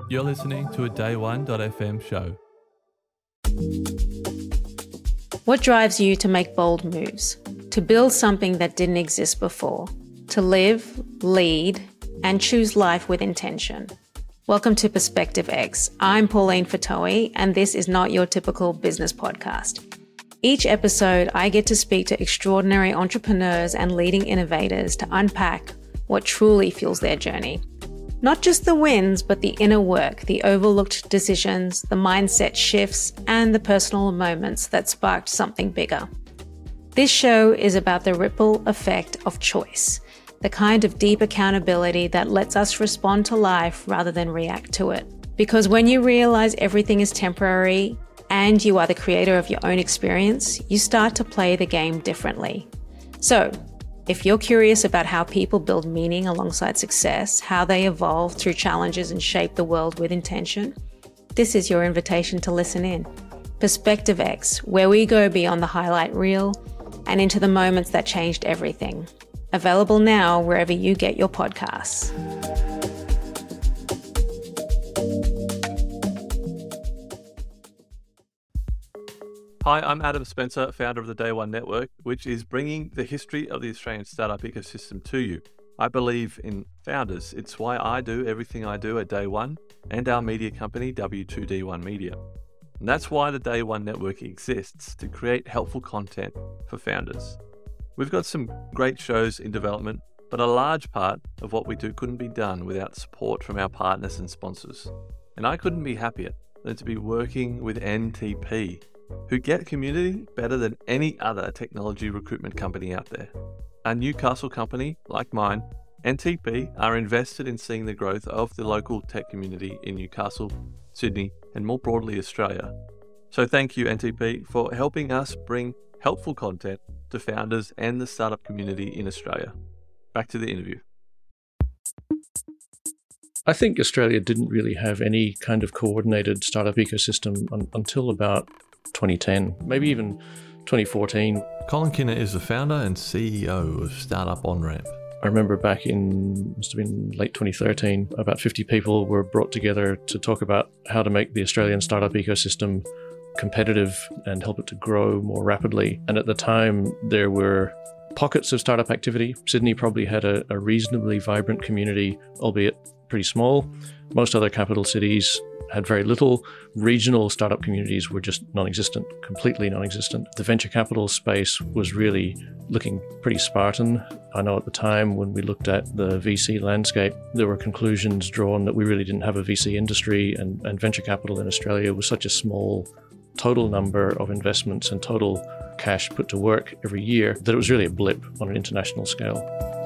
You're listening to a Day1.fm show. What drives you to make bold moves? To build something that didn't exist before? To live, lead, and choose life with intention? Welcome to Perspective X. I'm Pauline Fatoe, and this is not your typical business podcast. Each episode, I get to speak to extraordinary entrepreneurs and leading innovators to unpack what truly fuels their journey. Not just the wins, but the inner work, the overlooked decisions, the mindset shifts, and the personal moments that sparked something bigger. This show is about the ripple effect of choice, the kind of deep accountability that lets us respond to life rather than react to it. Because when you realize everything is temporary and you are the creator of your own experience, you start to play the game differently. So, if you're curious about how people build meaning alongside success, how they evolve through challenges and shape the world with intention, this is your invitation to listen in. Perspective X, where we go beyond the highlight reel and into the moments that changed everything. Available now wherever you get your podcasts. Hi, I'm Adam Spencer, founder of the Day One Network, which is bringing the history of the Australian startup ecosystem to you. I believe in founders. It's why I do everything I do at Day One and our media company, W2D1 Media. And that's why the Day One Network exists, to create helpful content for founders. We've got some great shows in development, but a large part of what we do couldn't be done without support from our partners and sponsors. And I couldn't be happier than to be working with NTP, who get community better than any other technology recruitment company out there. A Newcastle company like mine, NTP are invested in seeing the growth of the local tech community in Newcastle, Sydney, and more broadly Australia. So thank you, NTP, for helping us bring helpful content to founders and the startup community in Australia. Back to the interview. I think Australia didn't really have any kind of coordinated startup ecosystem until about 2010, maybe even 2014. Colin Kinner is the founder and CEO of Startup OnRamp. I remember back in, must have been late 2013, about 50 people were brought together to talk about how to make the Australian startup ecosystem competitive and help it to grow more rapidly. And at the time, there were pockets of startup activity. Sydney probably had a reasonably vibrant community, albeit pretty small. Most other capital cities had very little. Regional startup communities were just non-existent, completely non-existent. The venture capital space was really looking pretty Spartan. I know at the time when we looked at the VC landscape, there were conclusions drawn that we really didn't have a VC industry, and venture capital in Australia was such a small total number of investments and total cash put to work every year that it was really a blip on an international scale.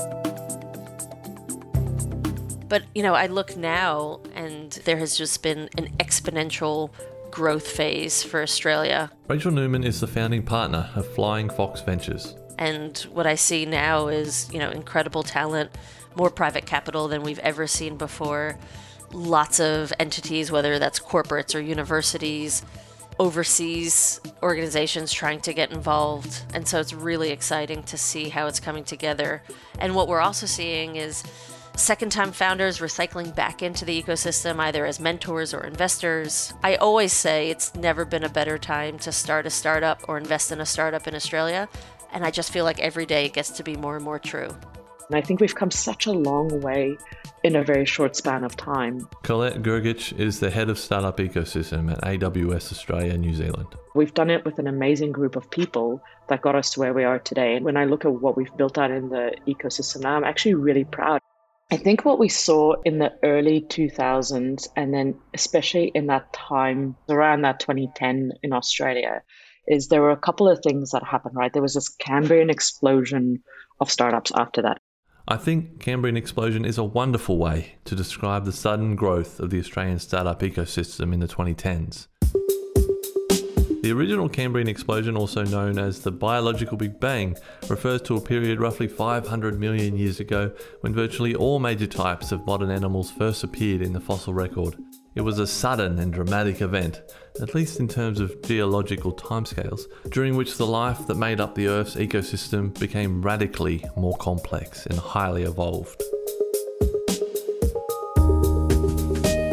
But, I look now and there has just been an exponential growth phase for Australia. Rachel Newman is the founding partner of Flying Fox Ventures. And what I see now is, incredible talent, more private capital than we've ever seen before. Lots of entities, whether that's corporates or universities, overseas organizations trying to get involved. And so it's really exciting to see how it's coming together. And what we're also seeing is second-time founders recycling back into the ecosystem, either as mentors or investors. I always say it's never been a better time to start a startup or invest in a startup in Australia. And I just feel like every day it gets to be more and more true. And I think we've come such a long way in a very short span of time. Colette Gergich is the head of startup ecosystem at AWS Australia, New Zealand. We've done it with an amazing group of people that got us to where we are today. And when I look at what we've built out in the ecosystem now, I'm actually really proud. I think what we saw in the early 2000s, and then especially in that time, around that 2010 in Australia, is there were a couple of things that happened, right? There was this Cambrian explosion of startups after that. I think Cambrian explosion is a wonderful way to describe the sudden growth of the Australian startup ecosystem in the 2010s. The original Cambrian explosion, also known as the biological Big Bang, refers to a period roughly 500 million years ago when virtually all major types of modern animals first appeared in the fossil record. It was a sudden and dramatic event, at least in terms of geological timescales, during which the life that made up the Earth's ecosystem became radically more complex and highly evolved.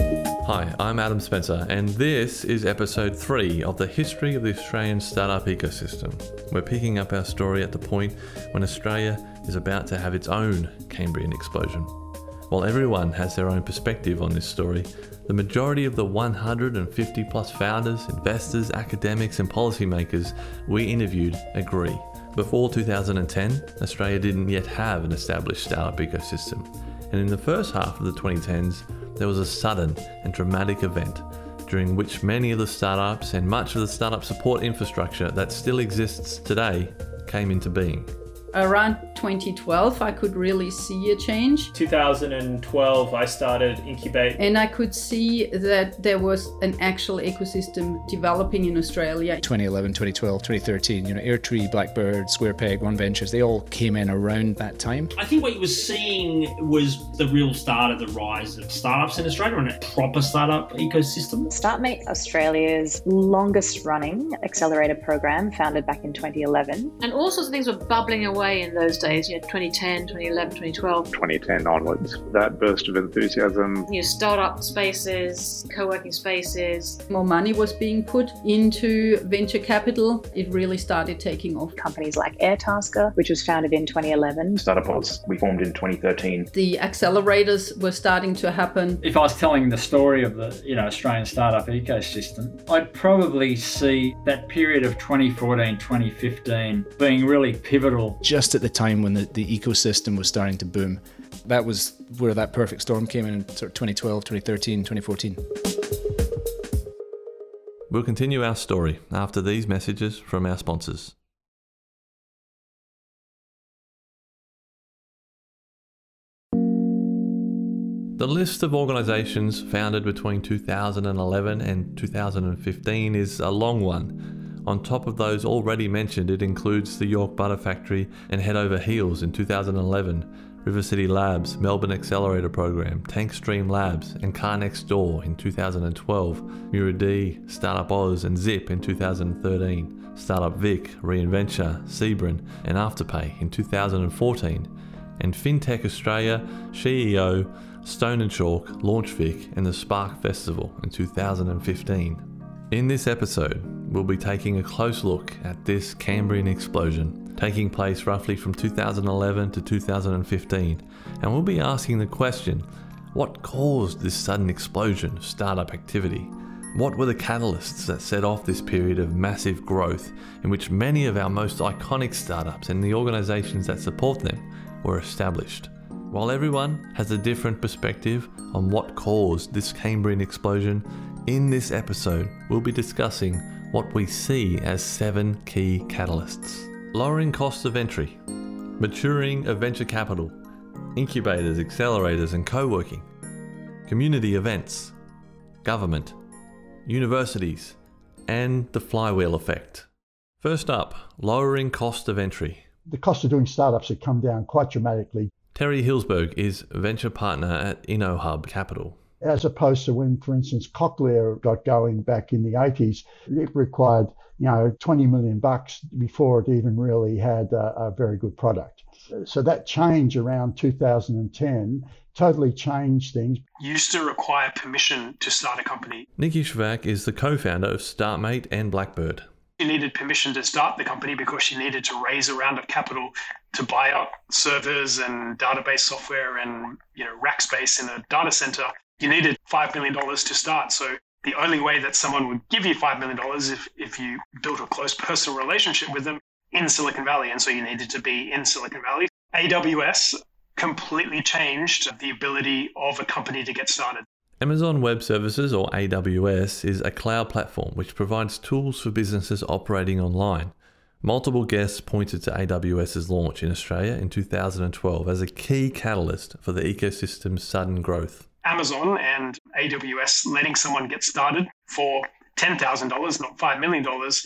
Hi, I'm Adam Spencer, and this is episode 3 of the History of the Australian Startup Ecosystem. We're picking up our story at the point when Australia is about to have its own Cambrian explosion. While everyone has their own perspective on this story, the majority of the 150 plus founders, investors, academics and policymakers we interviewed agree. Before 2010, Australia didn't yet have an established startup ecosystem, and in the first half of the 2010s, there was a sudden and dramatic event during which many of the startups and much of the startup support infrastructure that still exists today came into being. Around 2012, I could really see a change. 2012, I started Incubate. And I could see that there was an actual ecosystem developing in Australia. 2011, 2012, 2013, Airtree, Blackbird, SquarePeg, One Ventures, they all came in around that time. I think what you were seeing was the real start of the rise of startups in Australia and a proper startup ecosystem. StartMate Australia's longest running accelerator program, founded back in 2011. And all sorts of things were bubbling away in those days, 2010, 2011, 2012. 2010 onwards, that burst of enthusiasm. Startup spaces, co-working spaces. More money was being put into venture capital. It really started taking off. Companies like Airtasker, which was founded in 2011. Startups we formed in 2013. The accelerators were starting to happen. If I was telling the story of the Australian startup ecosystem, I'd probably see that period of 2014, 2015 being really pivotal. Just at the time when the ecosystem was starting to boom. That was where that perfect storm came in sort of 2012, 2013, 2014. We'll continue our story after these messages from our sponsors. The list of organisations founded between 2011 and 2015 is a long one. On top of those already mentioned, it includes the York Butter Factory and Head Over Heels in 2011, River City Labs, Melbourne Accelerator Program, Tankstream Labs and Car Next Door in 2012, Mura-D, Startup Oz and Zip in 2013, Startup Vic, Reinventure, Sebring and Afterpay in 2014, and FinTech Australia, SheEO, Stone and Chalk, LaunchVic and the Spark Festival in 2015. In this episode, we'll be taking a close look at this Cambrian explosion, taking place roughly from 2011 to 2015, and we'll be asking the question, what caused this sudden explosion of startup activity? What were the catalysts that set off this period of massive growth in which many of our most iconic startups and the organisations that support them were established? While everyone has a different perspective on what caused this Cambrian explosion, in this episode, we'll be discussing what we see as 7 key catalysts. Lowering costs of entry, maturing of venture capital, incubators, accelerators and co-working, community events, government, universities, and the flywheel effect. First up, lowering cost of entry. The cost of doing startups had come down quite dramatically. Terry Hillsberg is venture partner at InnoHub Capital. As opposed to when, for instance, Cochlear got going back in the 80s, it required, $20 million before it even really had a very good product. So that change around 2010 totally changed things. Used to require permission to start a company. Nikki Shvak is the co-founder of StartMate and Blackbird. You needed permission to start the company because you needed to raise a round of capital to buy up servers and database software and rack space in a data center. You needed $5 million to start. So the only way that someone would give you $5 million is if you built a close personal relationship with them in Silicon Valley. And so you needed to be in Silicon Valley. AWS completely changed the ability of a company to get started. Amazon Web Services, or AWS, is a cloud platform which provides tools for businesses operating online. Multiple guests pointed to AWS's launch in Australia in 2012 as a key catalyst for the ecosystem's sudden growth. Amazon and AWS letting someone get started for $10,000, not $5 million,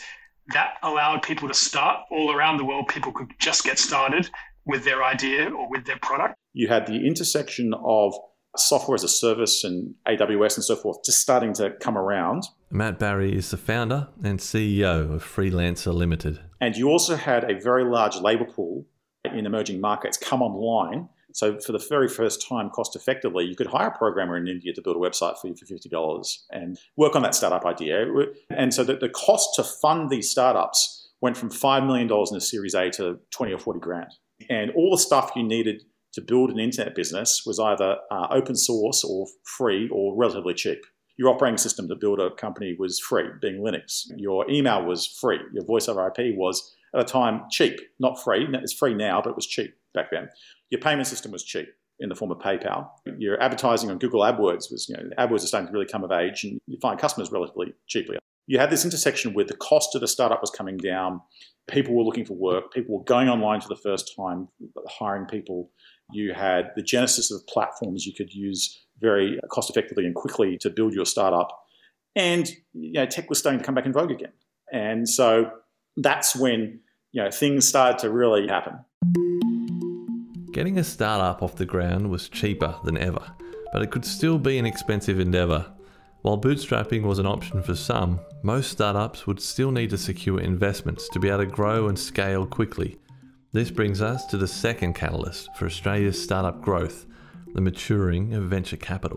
that allowed people to start all around the world. People could just get started with their idea or with their product. You had the intersection of software as a service and AWS and so forth just starting to come around. Matt Barry is the founder and CEO of Freelancer Limited. And you also had a very large labour pool in emerging markets come online So for the very first time, cost effectively, you could hire a programmer in India to build a website for you for $50 and work on that startup idea. And so the cost to fund these startups went from $5 million in a Series A to 20 or 40 grand. And all the stuff you needed to build an internet business was either open source or free or relatively cheap. Your operating system to build a company was free, being Linux. Your email was free. Your voice over IP was, at the time, cheap, not free. It's free now, but it was cheap back then. Your payment system was cheap in the form of PayPal. Your advertising on Google AdWords was, AdWords is starting to really come of age, and you find customers relatively cheaply. You had this intersection where the cost of the startup was coming down. People were looking for work. People were going online for the first time, hiring people. You had the genesis of platforms you could use very cost effectively and quickly to build your startup. And tech was starting to come back in vogue again. And so that's when things started to really happen. Getting a startup off the ground was cheaper than ever, but it could still be an expensive endeavour. While bootstrapping was an option for some, most startups would still need to secure investments to be able to grow and scale quickly. This brings us to the second catalyst for Australia's startup growth, the maturing of venture capital.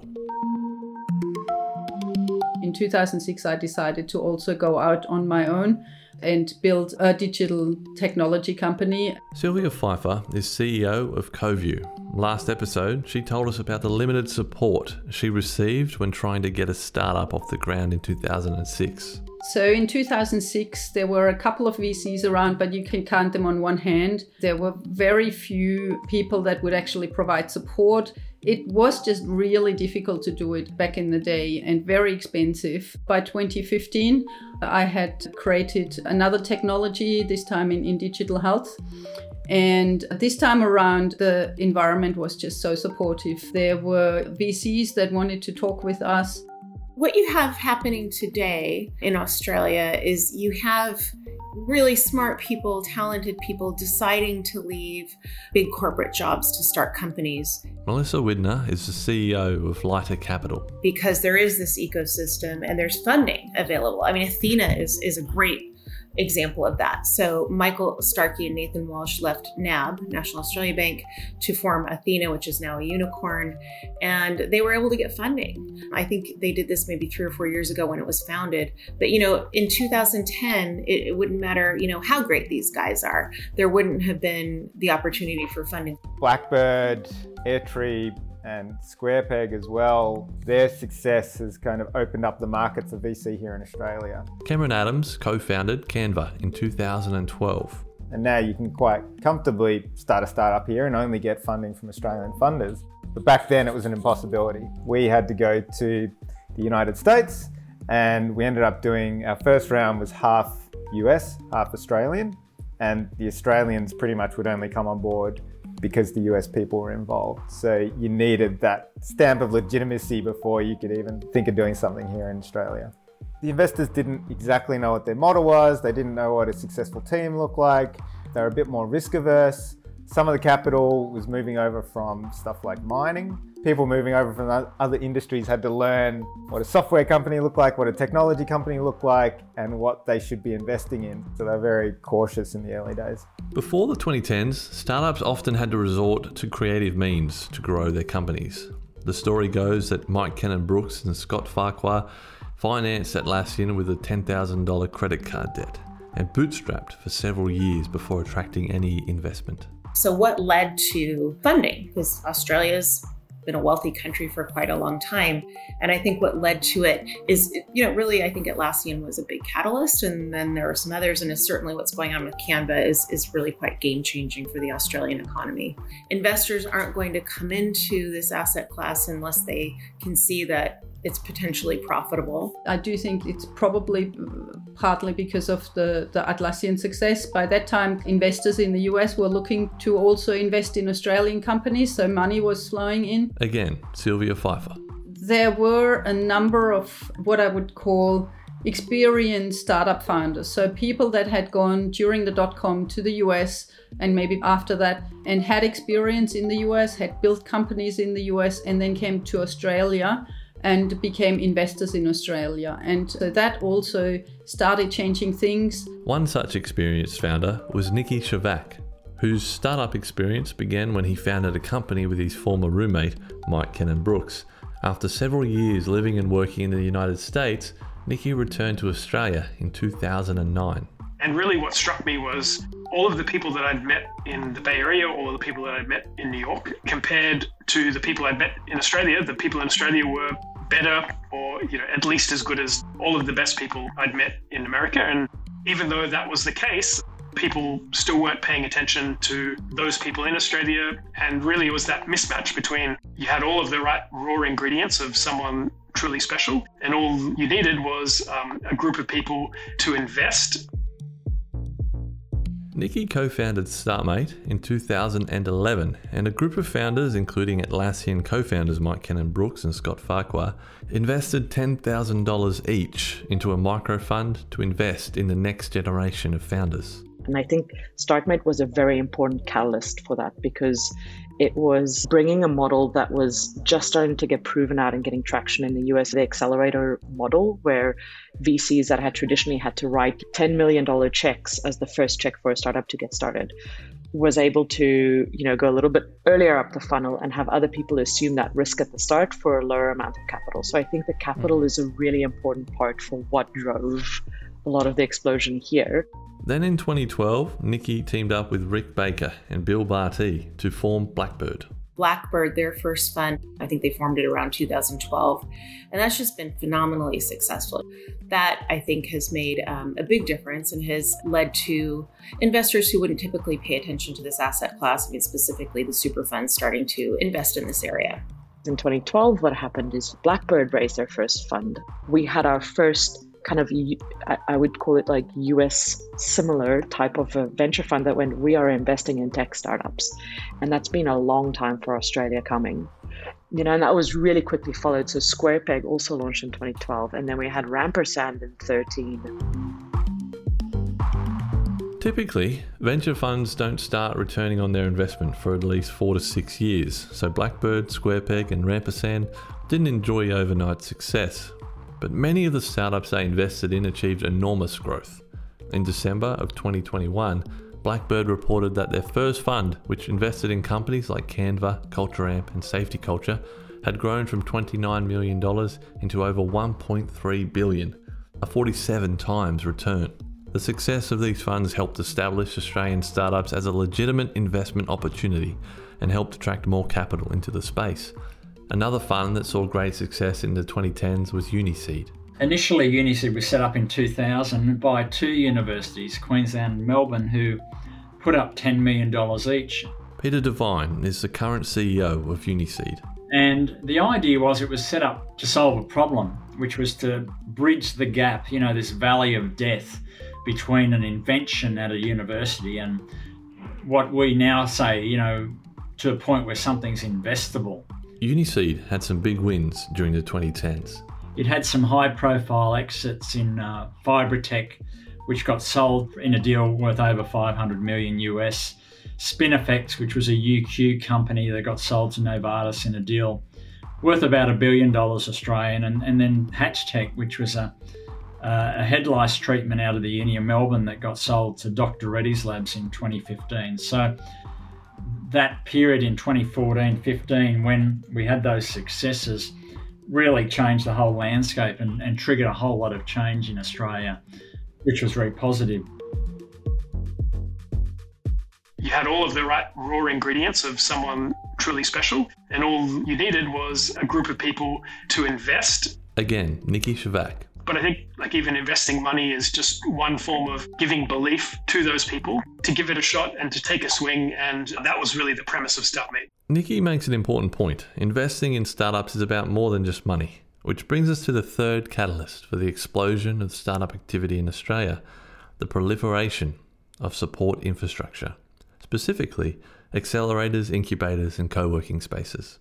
In 2006, I decided to also go out on my own and build a digital technology company. Sylvia Pfeiffer is CEO of CoView. Last episode, she told us about the limited support she received when trying to get a startup off the ground in 2006. So in 2006, there were a couple of VCs around, but you can count them on one hand. There were very few people that would actually provide support. It was just really difficult to do it back in the day and very expensive. By 2015, I had created another technology, this time in digital health. And this time around, the environment was just so supportive. There were VCs that wanted to talk with us. What you have happening today in Australia is you have really smart people, talented people deciding to leave big corporate jobs to start companies. Melissa Widner is the CEO of Lighter Capital. Because there is this ecosystem and there's funding available. I mean, Athena is a great example of that. So Michael Starkey and Nathan Walsh left NAB, National Australia Bank, to form Athena, which is now a unicorn, and they were able to get funding. I think they did this maybe 3 or 4 years ago when it was founded. But, in 2010, it wouldn't matter, how great these guys are. There wouldn't have been the opportunity for funding. Blackbird, Airtree, and SquarePeg as well, their success has kind of opened up the market for VC here in Australia. Cameron Adams co-founded Canva in 2012. And now you can quite comfortably start a startup here and only get funding from Australian funders. But back then it was an impossibility. We had to go to the United States, and we ended up doing, our first round was half US, half Australian, and the Australians pretty much would only come on board because the US people were involved. So you needed that stamp of legitimacy before you could even think of doing something here in Australia. The investors didn't exactly know what their model was. They didn't know what a successful team looked like. They were a bit more risk averse. Some of the capital was moving over from stuff like mining. People moving over from other industries had to learn what a software company looked like, what a technology company looked like, and what they should be investing in. So they're very cautious in the early days. Before the 2010s, startups often had to resort to creative means to grow their companies. The story goes that Mike Cannon-Brookes and Scott Farquhar financed Atlassian with a $10,000 credit card debt and bootstrapped for several years before attracting any investment. So what led to funding? Because Australia's been a wealthy country for quite a long time. And I think what led to it is, really, I think Atlassian was a big catalyst. And then there are some others. And it's certainly what's going on with Canva is really quite game changing for the Australian economy. Investors aren't going to come into this asset class unless they can see that it's potentially profitable. I do think it's probably partly because of the Atlassian success. By that time, investors in the US were looking to also invest in Australian companies, so money was flowing in. Again, Sylvia Pfeiffer. There were a number of what I would call experienced startup founders. So people that had gone during the .com to the US and maybe after that and had experience in the US, had built companies in the US and then came to Australia and became investors in Australia. And so that also started changing things. One such experienced founder was Nikki Shavac. whose startup experience began when he founded a company with his former roommate, Mike Cannon-Brookes. After several years living and working in the United States, Nicky returned to Australia in 2009. And really what struck me was all of the people that I'd met in the Bay Area, all of the people that I'd met in New York, compared to the people I'd met in Australia. The people in Australia were better, or at least as good as all of the best people I'd met in America. And even though that was the case, people still weren't paying attention to those people in Australia. And really it was that mismatch between you had all of the right raw ingredients of someone truly special, and all you needed was a group of people to invest. Nicky co-founded StartMate in 2011, and a group of founders, including Atlassian co-founders Mike Cannon-Brookes and Scott Farquhar, invested $10,000 each into a micro fund to invest in the next generation of founders. And I think StartMate was a very important catalyst for that, because it was bringing a model that was just starting to get proven out and getting traction in the US, the accelerator model, where VCs that had traditionally had to write $10 million checks as the first check for a startup to get started was able to go a little bit earlier up the funnel and have other people assume that risk at the start for a lower amount of capital. So I think the capital is a really important part for what drove a lot of the explosion here. Then in 2012, Nicky teamed up with Rick Baker and Bill Barty to form Blackbird. Blackbird, their first fund, I think they formed it around 2012. And that's just been phenomenally successful. That, I think, has made a big difference and has led to investors who wouldn't typically pay attention to this asset class, specifically the super funds, starting to invest in this area. In 2012, what happened is Blackbird raised their first fund. We had our first kind of, I would call it like US similar type of a venture fund that went, we are investing in tech startups. And that's been a long time for Australia coming. And that was really quickly followed. So SquarePeg also launched in 2012. And then we had Rampersand in 2013. Typically, venture funds don't start returning on their investment for at least 4 to 6 years. So Blackbird, SquarePeg and Rampersand didn't enjoy overnight success. But many of the startups they invested in achieved enormous growth. In December of 2021, Blackbird reported that their first fund, which invested in companies like Canva, CultureAmp and Safety Culture, had grown from $29 million into over $1.3 billion, a 47 times return. The success of these funds helped establish Australian startups as a legitimate investment opportunity and helped attract more capital into the space. Another fund that saw great success in the 2010s was Uniseed. Initially, Uniseed was set up in 2000 by two universities, Queensland and Melbourne, who put up $10 million each. Peter Devine is the current CEO of Uniseed. And the idea was it was set up to solve a problem, which was to bridge the gap, this valley of death between an invention at a university and what we now say, to a point where something's investable. Uniseed had some big wins during the 2010s. It had some high-profile exits in Fibratech, which got sold in a deal worth over $500 million US. Spinifex, which was a UQ company that got sold to Novartis in a deal worth about $1 billion Australian. And then HatchTech, which was a head lice treatment out of the Uni of Melbourne that got sold to Dr. Reddy's Labs in 2015. So that period in 2014-15, when we had those successes, really changed the whole landscape and triggered a whole lot of change in Australia, which was very positive. You had all of the right raw ingredients of someone truly special, and all you needed was a group of people to invest. Again, Nicky Shivak. But I think even investing money is just one form of giving belief to those people to give it a shot and to take a swing. And that was really the premise of StartMate. Nicky makes an important point. Investing in startups is about more than just money, which brings us to the third catalyst for the explosion of startup activity in Australia, the proliferation of support infrastructure, specifically accelerators, incubators and co-working spaces.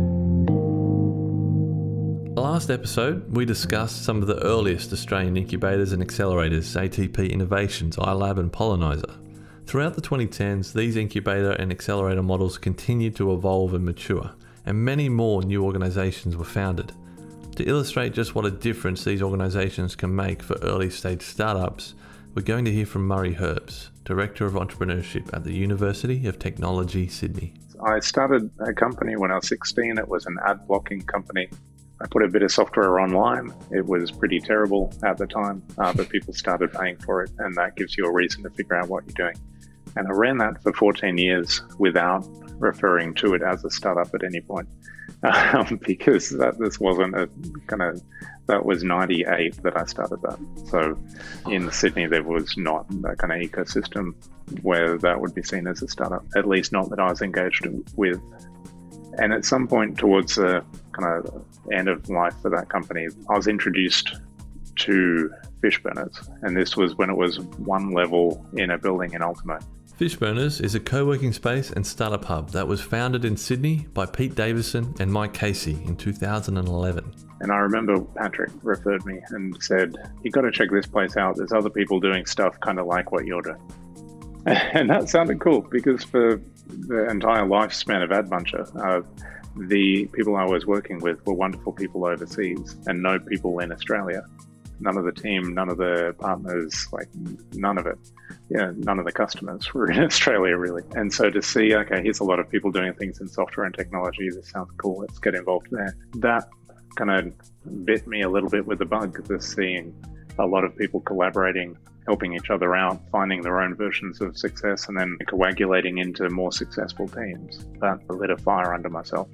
Last episode, we discussed some of the earliest Australian incubators and accelerators, ATP Innovations, iLab and Pollenizer. Throughout the 2010s, these incubator and accelerator models continued to evolve and mature, and many more new organisations were founded. To illustrate just what a difference these organisations can make for early stage startups, we're going to hear from Murray Herbs, Director of Entrepreneurship at the University of Technology, Sydney. I started a company when I was 16. It was an ad blocking company. I put a bit of software online. It was pretty terrible at the time, but people started paying for it, and that gives you a reason to figure out what you're doing. And I ran that for 14 years without referring to it as a startup at any point, because this wasn't that was 98 that I started that. So in Sydney, there was not that kind of ecosystem where that would be seen as a startup, at least not that I was engaged with. And at some point towards the kind of end of life for that company, I was introduced to Fishburners. And this was when it was one level in a building in Ultimo. Fishburners is a co-working space and startup hub that was founded in Sydney by Pete Davison and Mike Casey in 2011. And I remember Patrick referred me and said, "You got to check this place out. There's other people doing stuff kind of like what you're doing." And that sounded cool, because for the entire lifespan of AdBuncher, the people I was working with were wonderful people overseas and no people in Australia. None of the team, none of the partners, like none of it. Yeah, none of the customers were in Australia, really. And so to see, okay, here's a lot of people doing things in software and technology. This sounds cool. Let's get involved there. That kind of bit me a little bit with the bug, just seeing a lot of people collaborating, helping each other out, finding their own versions of success, and then coagulating into more successful teams. That lit a fire under myself.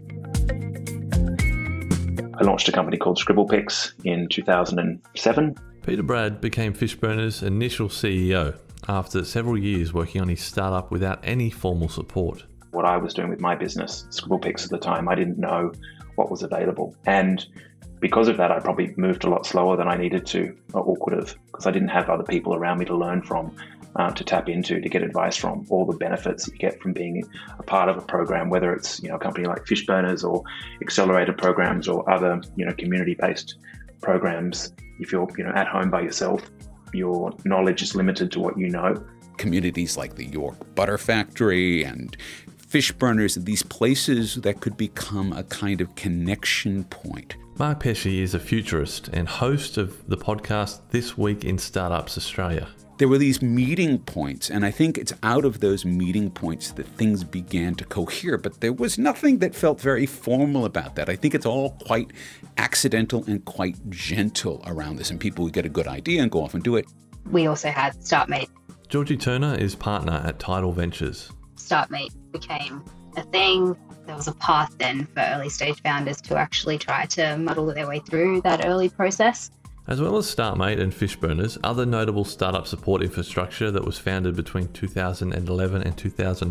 I launched a company called ScribblePix in 2007. Peter Brad became Fishburners' initial CEO after several years working on his startup without any formal support. What I was doing with my business, ScribblePix at the time, I didn't know what was available. And because of that, I probably moved a lot slower than I needed to or could have, because I didn't have other people around me to learn from, to tap into, to get advice from, all the benefits that you get from being a part of a program, whether it's a company like Fishburners or accelerator programs or other community-based programs. If you're at home by yourself, your knowledge is limited to what you know. Communities like the York Butter Factory and Fishburners, these places that could become a kind of connection point. Mark Pesce is a futurist and host of the podcast This Week in Startups Australia. There were these meeting points, and I think it's out of those meeting points that things began to cohere, but there was nothing that felt very formal about that. I think it's all quite accidental and quite gentle around this, and people would get a good idea and go off and do it. We also had StartMate. Georgie Turner is partner at Tidal Ventures. StartMate became a thing. There was a path then for early stage founders to actually try to muddle their way through that early process. As well as StartMate and Fishburners, other notable startup support infrastructure that was founded between 2011 and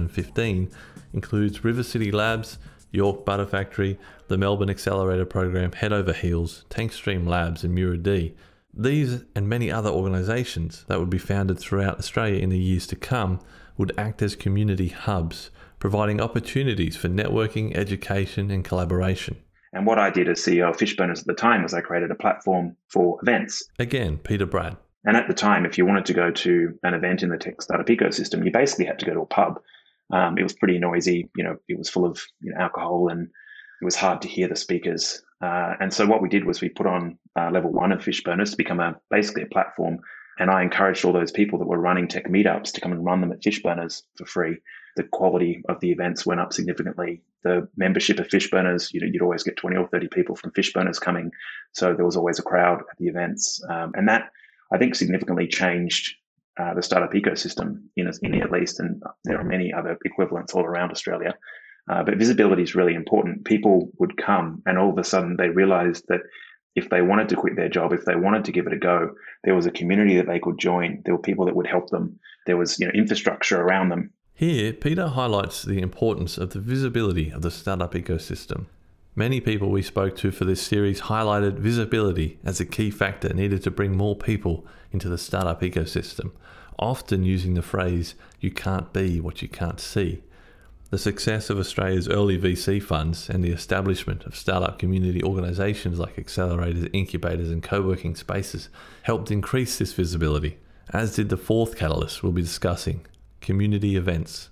2015 includes River City Labs, York Butter Factory, the Melbourne Accelerator Program, Head Over Heels, Tankstream Labs and Mura-D. These and many other organisations that would be founded throughout Australia in the years to come would act as community hubs, providing opportunities for networking, education and collaboration. And what I did as CEO of Fishburners at the time was I created a platform for events. Again, Peter Brad. And at the time, if you wanted to go to an event in the tech startup ecosystem, you basically had to go to a pub. It was pretty noisy. It was full of alcohol, and it was hard to hear the speakers. And so what we did was we put on level 1 of Fishburners to become basically a platform. And I encouraged all those people that were running tech meetups to come and run them at Fishburners for free. The quality of the events went up significantly. The membership of Fishburners, you'd always get 20 or 30 people from Fishburners coming. So there was always a crowd at the events. And that, I think, significantly changed the startup ecosystem in India at least. And there are many other equivalents all around Australia. But visibility is really important. People would come and all of a sudden they realized that if they wanted to quit their job, if they wanted to give it a go, there was a community that they could join. There were people that would help them. There was infrastructure around them. Here, Peter highlights the importance of the visibility of the startup ecosystem. Many people we spoke to for this series highlighted visibility as a key factor needed to bring more people into the startup ecosystem, often using the phrase, "you can't be what you can't see." The success of Australia's early VC funds and the establishment of startup community organisations like accelerators, incubators and co-working spaces helped increase this visibility, as did the fourth catalyst we'll be discussing, community events.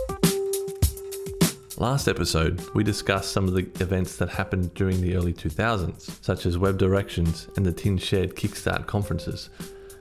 Last episode, we discussed some of the events that happened during the early 2000s, such as Web Directions and the Tin Shed Kickstart conferences.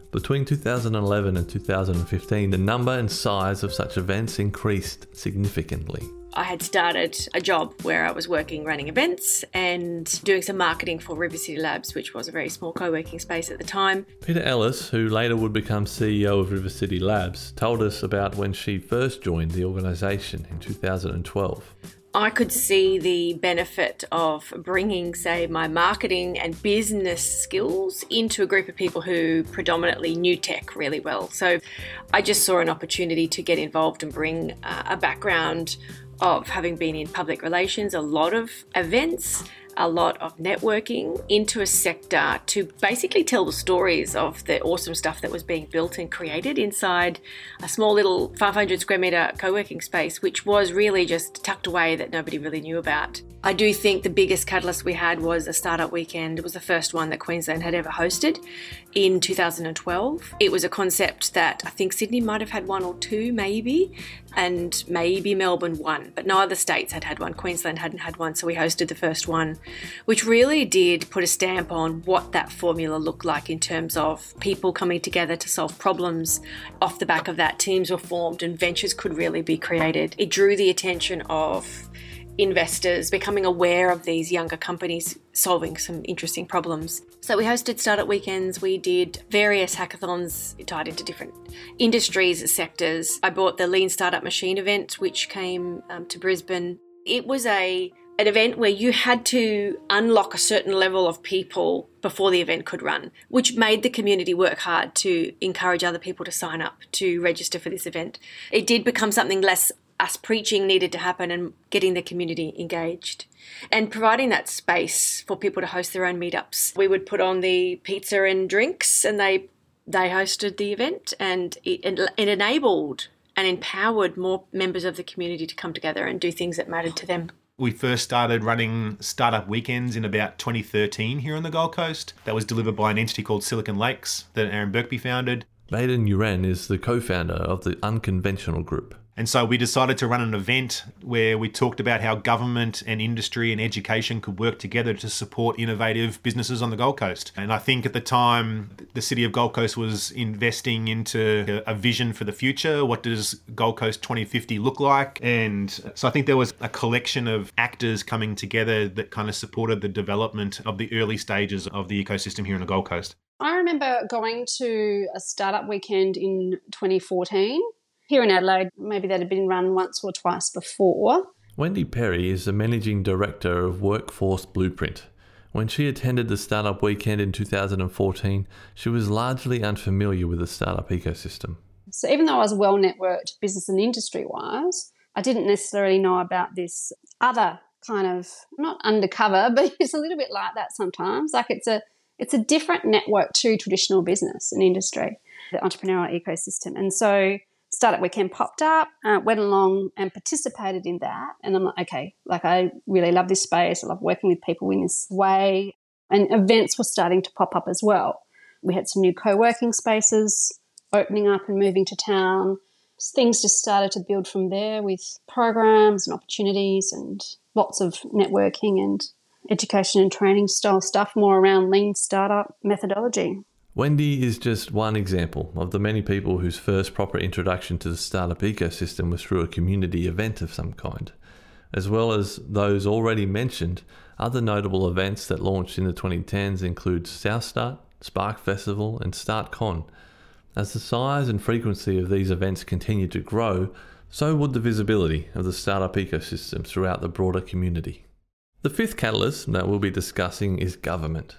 Between 2011 and 2015, the number and size of such events increased significantly. I had started a job where I was working running events and doing some marketing for River City Labs, which was a very small co-working space at the time. Peter Ellis, who later would become CEO of River City Labs, told us about when she first joined the organisation in 2012. I could see the benefit of bringing, say, my marketing and business skills into a group of people who predominantly knew tech really well. So I just saw an opportunity to get involved and bring a background of having been in public relations, a lot of events, a lot of networking into a sector to basically tell the stories of the awesome stuff that was being built and created inside a small little 500 square metre co-working space, which was really just tucked away that nobody really knew about. I do think the biggest catalyst we had was a startup weekend. It was the first one that Queensland had ever hosted in 2012. It was a concept that I think Sydney might have had one or two maybe, and maybe Melbourne one, but no other states had had one. Queensland hadn't had one, so we hosted the first one, which really did put a stamp on what that formula looked like in terms of people coming together to solve problems. Off the back of that, teams were formed and ventures could really be created. It drew the attention of investors becoming aware of these younger companies solving some interesting problems. So we hosted startup weekends, we did various hackathons tied into different industries, sectors. I brought the Lean Startup Machine event, which came to Brisbane. It was an event where you had to unlock a certain level of people before the event could run, which made the community work hard to encourage other people to sign up to register for this event. It did become something less us preaching needed to happen and getting the community engaged and providing that space for people to host their own meetups. We would put on the pizza and drinks and they hosted the event, and it enabled and empowered more members of the community to come together and do things that mattered to them. We first started running startup weekends in about 2013 here on the Gold Coast. That was delivered by an entity called Silicon Lakes that Aaron Birkby founded. Baden Uren is the co-founder of the Unconventional Group. And so we decided to run an event where we talked about how government and industry and education could work together to support innovative businesses on the Gold Coast. And I think at the time, the City of Gold Coast was investing into a vision for the future. What does Gold Coast 2050 look like? And so I think there was a collection of actors coming together that kind of supported the development of the early stages of the ecosystem here on the Gold Coast. I remember going to a startup weekend in 2014. Here in Adelaide, maybe that had been run once or twice before. Wendy Perry is the Managing Director of Workforce Blueprint. When she attended the startup weekend in 2014, she was largely unfamiliar with the startup ecosystem. So even though I was well networked business and industry-wise, I didn't necessarily know about this other kind of, not undercover, but it's a little bit like that sometimes. Like it's a different network to traditional business and industry, the entrepreneurial ecosystem. And so Startup Weekend popped up, went along and participated in that. And I'm like, okay, like I really love this space. I love working with people in this way. And events were starting to pop up as well. We had some new co-working spaces opening up and moving to town. Things just started to build from there with programs and opportunities and lots of networking and education and training style stuff, more around lean startup methodology. Wendy is just one example of the many people whose first proper introduction to the startup ecosystem was through a community event of some kind. As well as those already mentioned, other notable events that launched in the 2010s include SouthStart, Spark Festival and StartCon. As the size and frequency of these events continue to grow, so would the visibility of the startup ecosystem throughout the broader community. The fifth catalyst that we'll be discussing is government.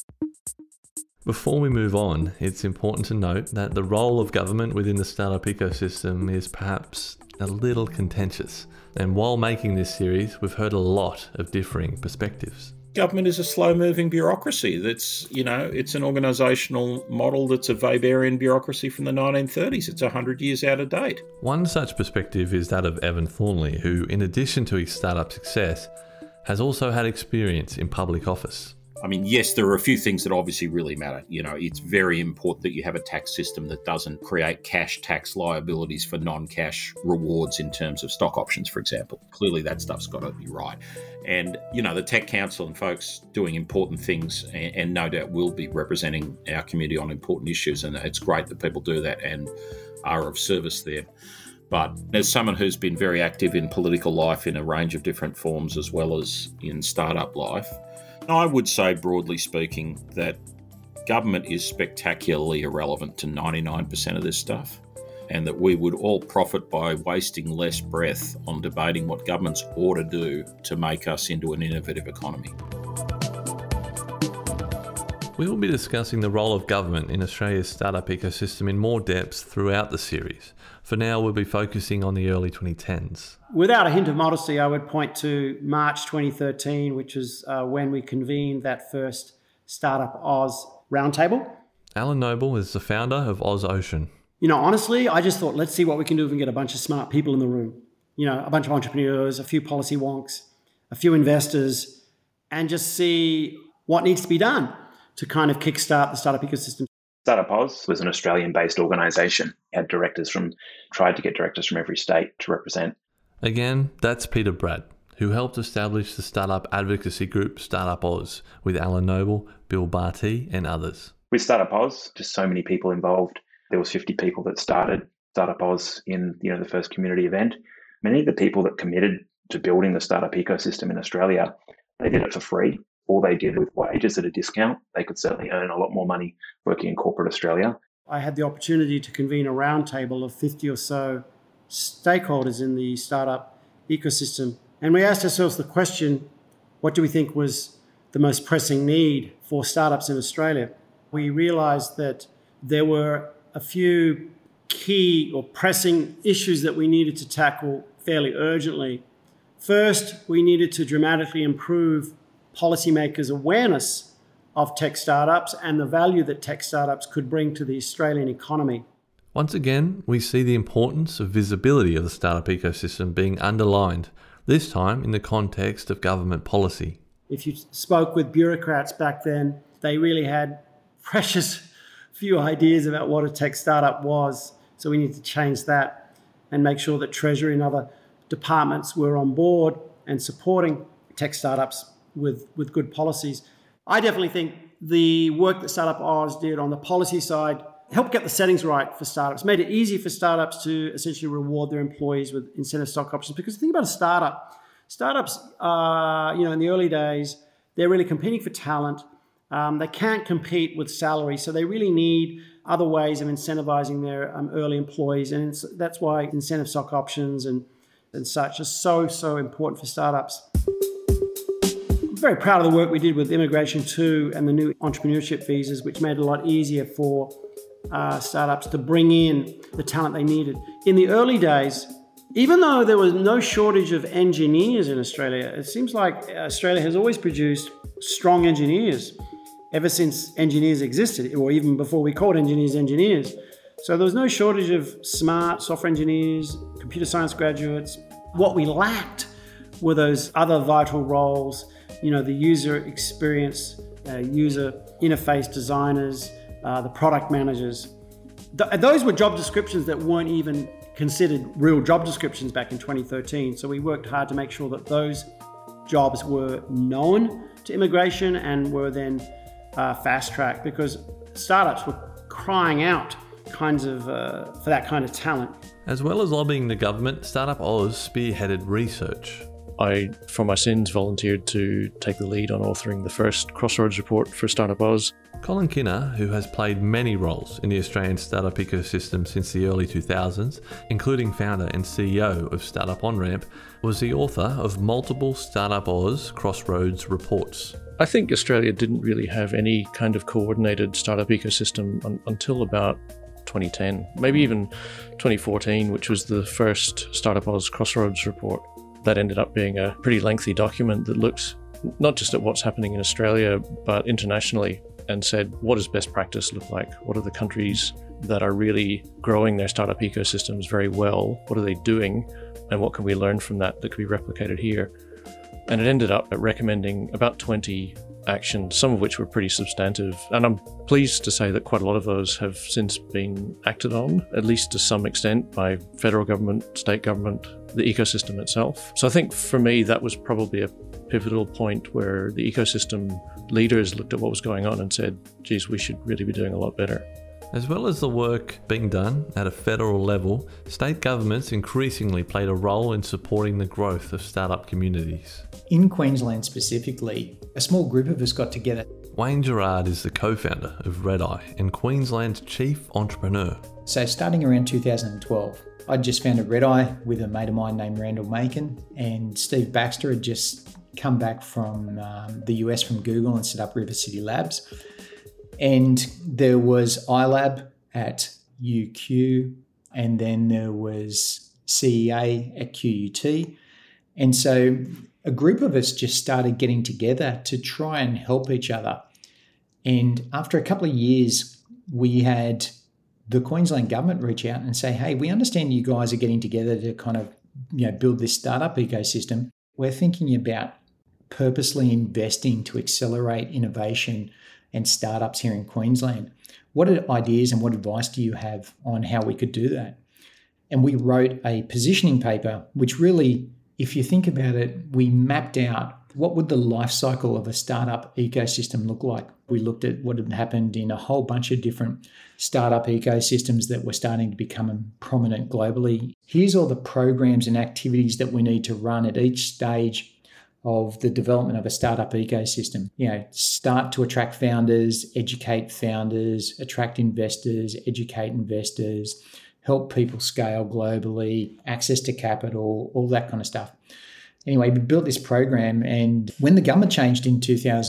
Before we move on, it's important to note that the role of government within the startup ecosystem is perhaps a little contentious. And while making this series, we've heard a lot of differing perspectives. Government is a slow-moving bureaucracy. It's an organisational model that's a Weberian bureaucracy from the 1930s. It's 100 years out of date. One such perspective is that of Evan Thornley, who, in addition to his startup success, has also had experience in public office. I mean, yes, there are a few things that obviously really matter. You know, it's very important that you have a tax system that doesn't create cash tax liabilities for non-cash rewards in terms of stock options, for example. Clearly, that stuff's got to be right. And, you know, the Tech Council and folks doing important things and no doubt will be representing our community on important issues. And it's great that people do that and are of service there. But as someone who's been very active in political life in a range of different forms as well as in startup life, I would say, broadly speaking, that government is spectacularly irrelevant to 99% of this stuff, and that we would all profit by wasting less breath on debating what governments ought to do to make us into an innovative economy. We will be discussing the role of government in Australia's startup ecosystem in more depth throughout the series. For now, we'll be focusing on the early 2010s. Without a hint of modesty, I would point to March 2013, which is when we convened that first Startup Oz roundtable. Alan Noble is the founder of Oz Ocean. You know, honestly, I just thought, let's see what we can do if we can get a bunch of smart people in the room. You know, a bunch of entrepreneurs, a few policy wonks, a few investors, and just see what needs to be done to kind of kickstart the startup ecosystem. Startup Oz was an Australian-based organisation. Had tried to get directors from every state to represent. Again, that's Peter Bradd, who helped establish the startup advocacy group Startup Oz with Alan Noble, Bill Barty and others. With Startup Oz, just so many people involved. There was 50 people that started Startup Oz in the first community event. Many of the people that committed to building the startup ecosystem in Australia, they did it for free. All they did with wages at a discount. They could certainly earn a lot more money working in corporate Australia. I had the opportunity to convene a roundtable of 50 or so stakeholders in the startup ecosystem. And we asked ourselves the question, what do we think was the most pressing need for startups in Australia? We realized that there were a few key or pressing issues that we needed to tackle fairly urgently. First, we needed to dramatically improve policymakers' awareness of tech startups and the value that tech startups could bring to the Australian economy. Once again, we see the importance of visibility of the startup ecosystem being underlined, this time in the context of government policy. If you spoke with bureaucrats back then, they really had precious few ideas about what a tech startup was. So we need to change that and make sure that Treasury and other departments were on board and supporting tech startups with good policies. I definitely think the work that Startup Oz did on the policy side helped get the settings right for startups, made it easy for startups to essentially reward their employees with incentive stock options. Because think about a startup. Startups, in the early days, they're really competing for talent. They can't compete with salary, so they really need other ways of incentivizing their early employees. And that's why incentive stock options and such are so important for startups. I'm very proud of the work we did with Immigration 2 and the new entrepreneurship visas, which made it a lot easier for startups to bring in the talent they needed. In the early days, even though there was no shortage of engineers in Australia, it seems like Australia has always produced strong engineers ever since engineers existed, or even before we called engineers. So there was no shortage of smart software engineers, computer science graduates. What we lacked were those other vital roles, the user experience, user interface designers, the product managers. Those were job descriptions that weren't even considered real job descriptions back in 2013. So we worked hard to make sure that those jobs were known to immigration and were then fast-tracked, because startups were crying out for that kind of talent. As well as lobbying the government, Startup Oz spearheaded research. I, for my sins, volunteered to take the lead on authoring the first Crossroads report for Startup Oz. Colin Kinner, who has played many roles in the Australian startup ecosystem since the early 2000s, including founder and CEO of Startup OnRamp, was the author of multiple Startup Oz Crossroads reports. I think Australia didn't really have any kind of coordinated startup ecosystem until about 2010, maybe even 2014, which was the first Startup Oz Crossroads report. That ended up being a pretty lengthy document that looked not just at what's happening in Australia, but internationally, and said, what does best practice look like? What are the countries that are really growing their startup ecosystems very well? What are they doing? And what can we learn from that could be replicated here? And it ended up recommending about 20 action, some of which were pretty substantive. And I'm pleased to say that quite a lot of those have since been acted on, at least to some extent, by federal government, state government, the ecosystem itself. So I think for me, that was probably a pivotal point where the ecosystem leaders looked at what was going on and said, geez, we should really be doing a lot better. As well as the work being done at a federal level, state governments increasingly played a role in supporting the growth of startup communities. In Queensland specifically, a small group of us got together. Wayne Gerard is the co-founder of Redeye and Queensland's chief entrepreneur. So starting around 2012, I just founded Redeye with a mate of mine named Randall Macon, and Steve Baxter had just come back from the US from Google and set up River City Labs. And there was iLab at UQ, and then there was CEA at QUT. And so a group of us just started getting together to try and help each other. And after a couple of years, we had the Queensland government reach out and say, hey, we understand you guys are getting together to kind of, build this startup ecosystem. We're thinking about purposely investing to accelerate innovation and startups here in Queensland. What ideas and what advice do you have on how we could do that? And we wrote a positioning paper, which really, if you think about it, we mapped out what would the life cycle of a startup ecosystem look like. We looked at what had happened in a whole bunch of different startup ecosystems that were starting to become prominent globally. Here's all the programs and activities that we need to run at each stage of the development of a startup ecosystem. Start to attract founders, educate founders, attract investors, educate investors, help people scale globally, access to capital, all that kind of stuff. Anyway, we built this program, and when the government changed in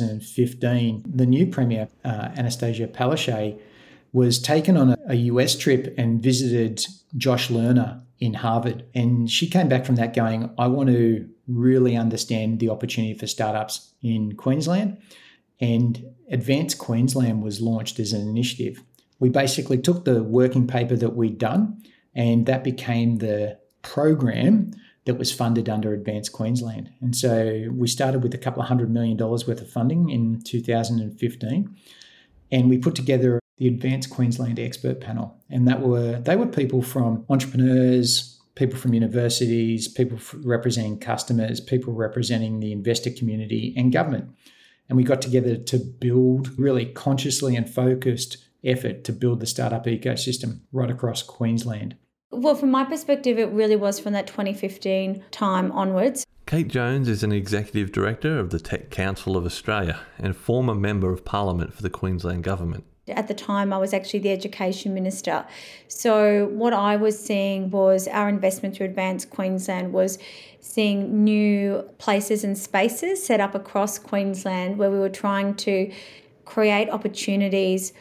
2015, the new Premier, Anastasia Palaszczuk, was taken on a US trip and visited Josh Lerner in Harvard. And she came back from that going, I want to really understand the opportunity for startups in Queensland. And Advance Queensland was launched as an initiative. We basically took the working paper that we'd done, and that became the program that was funded under Advance Queensland. And so we started with a couple of $100 million worth of funding in 2015, and we put together the Advance Queensland Expert Panel. And they were people from entrepreneurs, people from universities, people representing customers, people representing the investor community and government. And we got together to build really consciously and focused effort to build the startup ecosystem right across Queensland. Well, from my perspective, it really was from that 2015 time onwards. Kate Jones is an Executive Director of the Tech Council of Australia and former Member of Parliament for the Queensland Government. At the time, I was actually the Education Minister. So what I was seeing was our investment through Advance Queensland was seeing new places and spaces set up across Queensland where we were trying to create opportunities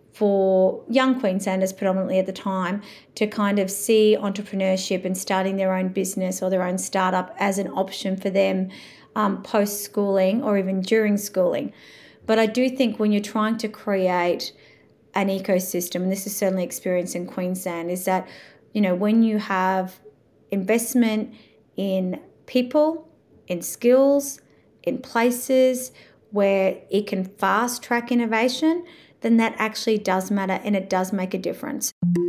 for young Queenslanders predominantly at the time to kind of see entrepreneurship and starting their own business or their own startup as an option for them post-schooling or even during schooling. But I do think when you're trying to create an ecosystem, and this is certainly experienced in Queensland, is that, when you have investment in people, in skills, in places where it can fast track innovation, then that actually does matter and it does make a difference.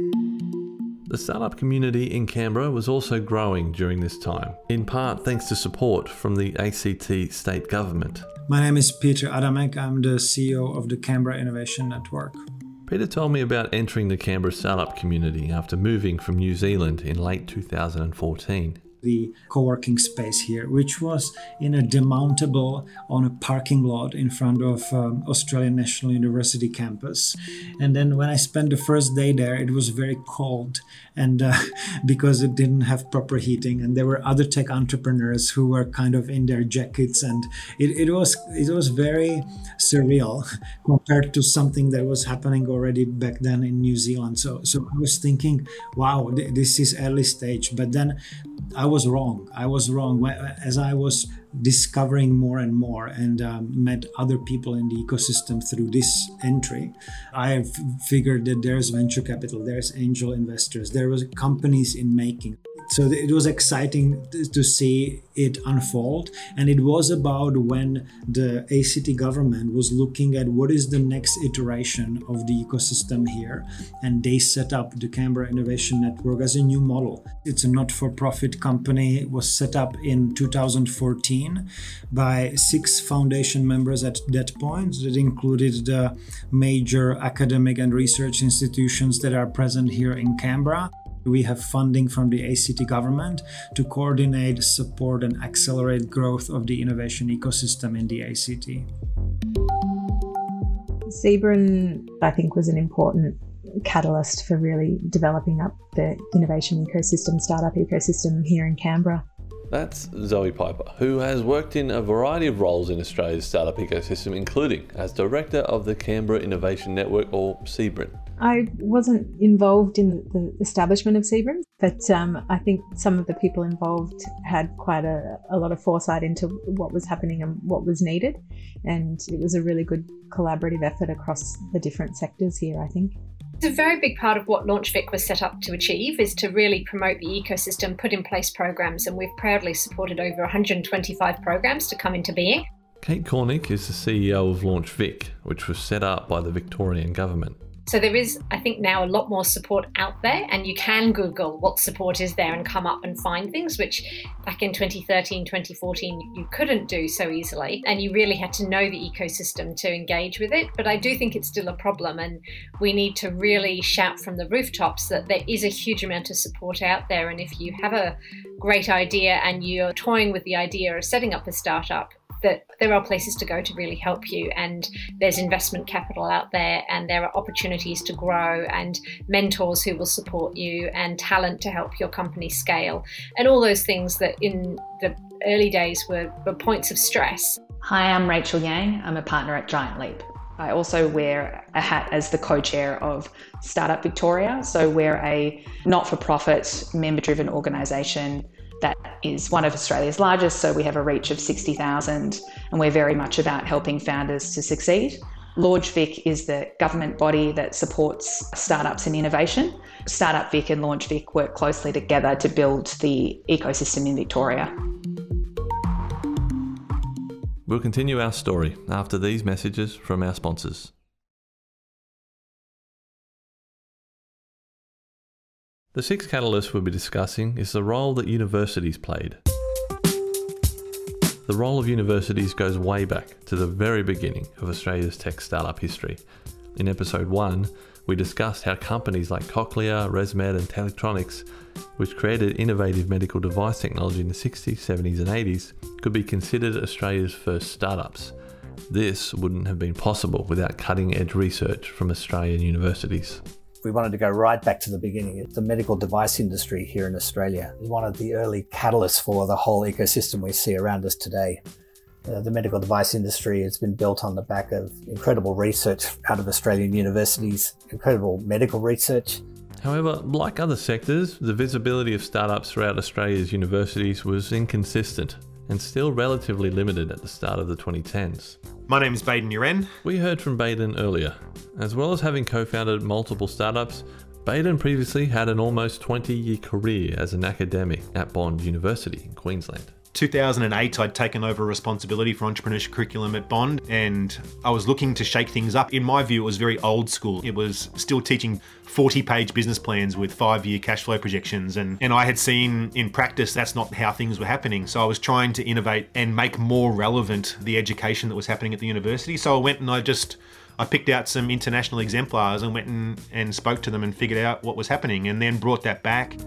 The startup community in Canberra was also growing during this time, in part thanks to support from the ACT state government. My name is Peter Adamek. I'm the CEO of the Canberra Innovation Network. Peter told me about entering the Canberra startup community after moving from New Zealand in late 2014. The co-working space here, which was in a demountable on a parking lot in front of Australian National University campus. And then when I spent the first day there, it was very cold, and because it didn't have proper heating, and there were other tech entrepreneurs who were kind of in their jackets, and it was very surreal compared to something that was happening already back then in New Zealand. So I was thinking, wow, this is early stage, but then I was wrong. As I was discovering more and more and met other people in the ecosystem through this entry, I figured that there's venture capital, there's angel investors, there was companies in making. So it was exciting to see it unfold. And it was about when the ACT government was looking at what is the next iteration of the ecosystem here. And they set up the Canberra Innovation Network as a new model. It's a not-for-profit company. It was set up in 2014 by 6 foundation members at that point. That included the major academic and research institutions that are present here in Canberra. We have funding from the ACT government to coordinate, support, and accelerate growth of the innovation ecosystem in the ACT. Zebrin, I think, was an important catalyst for really developing up the innovation ecosystem, startup ecosystem here in Canberra. That's Zoe Piper, who has worked in a variety of roles in Australia's startup ecosystem, including as Director of the Canberra Innovation Network, or CBRIN. I wasn't involved in the establishment of CBRIN, but I think some of the people involved had quite a lot of foresight into what was happening and what was needed. And it was a really good collaborative effort across the different sectors here, I think. A very big part of what LaunchVic was set up to achieve is to really promote the ecosystem, put in place programs, and we've proudly supported over 125 programs to come into being. Kate Cornick is the CEO of LaunchVic, which was set up by the Victorian government. So there is, I think, now a lot more support out there, and you can Google what support is there and come up and find things, which back in 2013, 2014, you couldn't do so easily. And you really had to know the ecosystem to engage with it. But I do think it's still a problem, and we need to really shout from the rooftops that there is a huge amount of support out there. And if you have a great idea and you're toying with the idea of setting up a startup, that there are places to go to really help you, and there's investment capital out there, and there are opportunities to grow, and mentors who will support you, and talent to help your company scale, and all those things that in the early days were points of stress. Hi, I'm Rachel Yang. I'm a partner at Giant Leap. I also wear a hat as the co-chair of Startup Victoria. So we're a not-for-profit, member-driven organisation that is one of Australia's largest, so we have a reach of 60,000, and we're very much about helping founders to succeed. LaunchVic is the government body that supports startups and innovation. Startup Vic and LaunchVic work closely together to build the ecosystem in Victoria. We'll continue our story after these messages from our sponsors. The sixth catalyst we'll be discussing is the role that universities played. The role of universities goes way back to the very beginning of Australia's tech startup history. In episode 1, we discussed how companies like Cochlear, ResMed and Telectronics, which created innovative medical device technology in the 60s, 70s and 80s, could be considered Australia's first startups. This wouldn't have been possible without cutting-edge research from Australian universities. We wanted to go right back to the beginning. The medical device industry here in Australia is one of the early catalysts for the whole ecosystem we see around us today. The medical device industry has been built on the back of incredible research out of Australian universities, incredible medical research. However, like other sectors, the visibility of startups throughout Australia's universities was inconsistent and still relatively limited at the start of the 2010s. My name is Baden Uren. We heard from Baden earlier. As well as having co-founded multiple startups, Baden previously had an almost 20-year career as an academic at Bond University in Queensland. 2008, I'd taken over responsibility for entrepreneurship curriculum at Bond, and I was looking to shake things up. In my view, it was very old school. It was still teaching 40-page business plans with 5-year cash flow projections, and I had seen in practice that's not how things were happening. So I was trying to innovate and make more relevant the education that was happening at the university. So I went and I picked out some international exemplars and went and spoke to them and figured out what was happening, and then brought that back.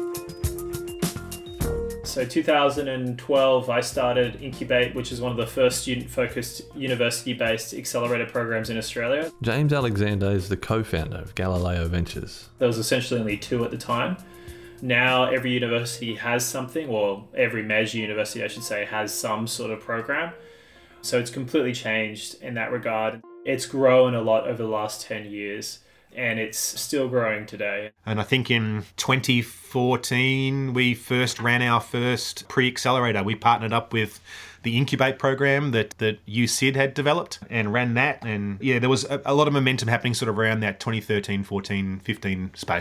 So 2012, I started Incubate, which is one of the first student-focused university-based accelerator programs in Australia. James Alexander is the co-founder of Galileo Ventures. There was essentially only 2 at the time. Now every university has something, or every major university, I should say, has some sort of program. So it's completely changed in that regard. It's grown a lot over the last 10 years. And it's still growing today. And I think in 2014, we first ran our first pre-accelerator. We partnered up with the Incubate program that USyd had developed and ran that. And yeah, there was a lot of momentum happening sort of around that 2013, 14, 15 space.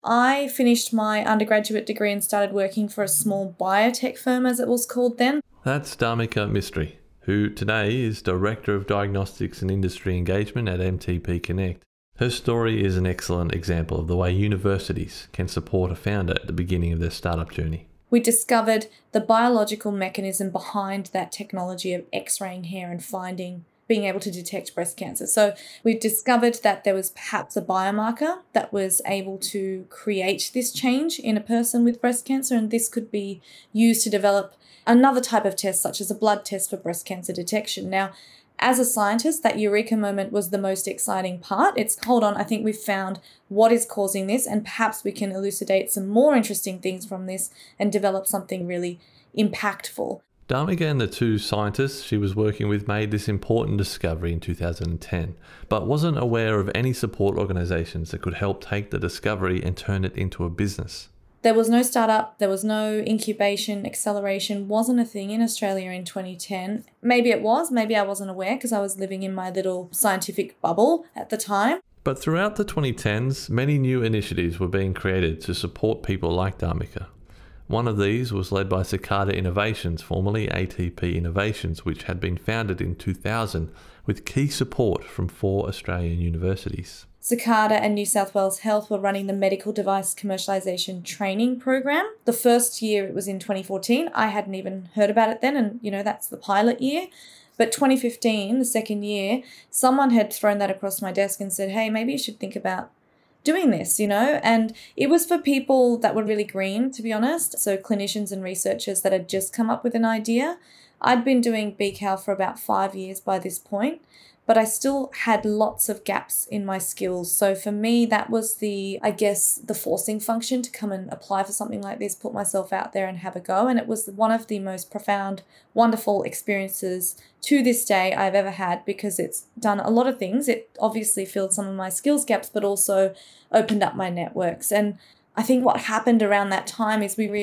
I finished my undergraduate degree and started working for a small biotech firm, as it was called then. That's Dharmika Mistry, who today is Director of Diagnostics and Industry Engagement at MTP Connect. Her story is an excellent example of the way universities can support a founder at the beginning of their startup journey. We discovered the biological mechanism behind that technology of X-raying hair and being able to detect breast cancer. So we discovered that there was perhaps a biomarker that was able to create this change in a person with breast cancer, and this could be used to develop another type of test, such as a blood test for breast cancer detection. Now, as a scientist, that eureka moment was the most exciting part. I think we've found what is causing this, and perhaps we can elucidate some more interesting things from this and develop something really impactful. Dharmika and the two scientists she was working with made this important discovery in 2010, but wasn't aware of any support organisations that could help take the discovery and turn it into a business. There was no startup, there was no incubation, acceleration, wasn't a thing in Australia in 2010. Maybe it was, maybe I wasn't aware because I was living in my little scientific bubble at the time. But throughout the 2010s, many new initiatives were being created to support people like Dharmika. One of these was led by Cicada Innovations, formerly ATP Innovations, which had been founded in 2000 with key support from 4 Australian universities. Cicada and New South Wales Health were running the medical device commercialisation training program. The first year, it was in 2014. I hadn't even heard about it then, and that's the pilot year. But 2015, the second year, someone had thrown that across my desk and said, hey, maybe you should think about doing this, and it was for people that were really green, to be honest. So clinicians and researchers that had just come up with an idea. I'd been doing BCAL for about 5 years by this point, but I still had lots of gaps in my skills. So for me, that was the forcing function to come and apply for something like this, put myself out there and have a go. And it was one of the most profound, wonderful experiences to this day I've ever had, because it's done a lot of things. It obviously filled some of my skills gaps, but also opened up my networks. And I think what happened around that time is the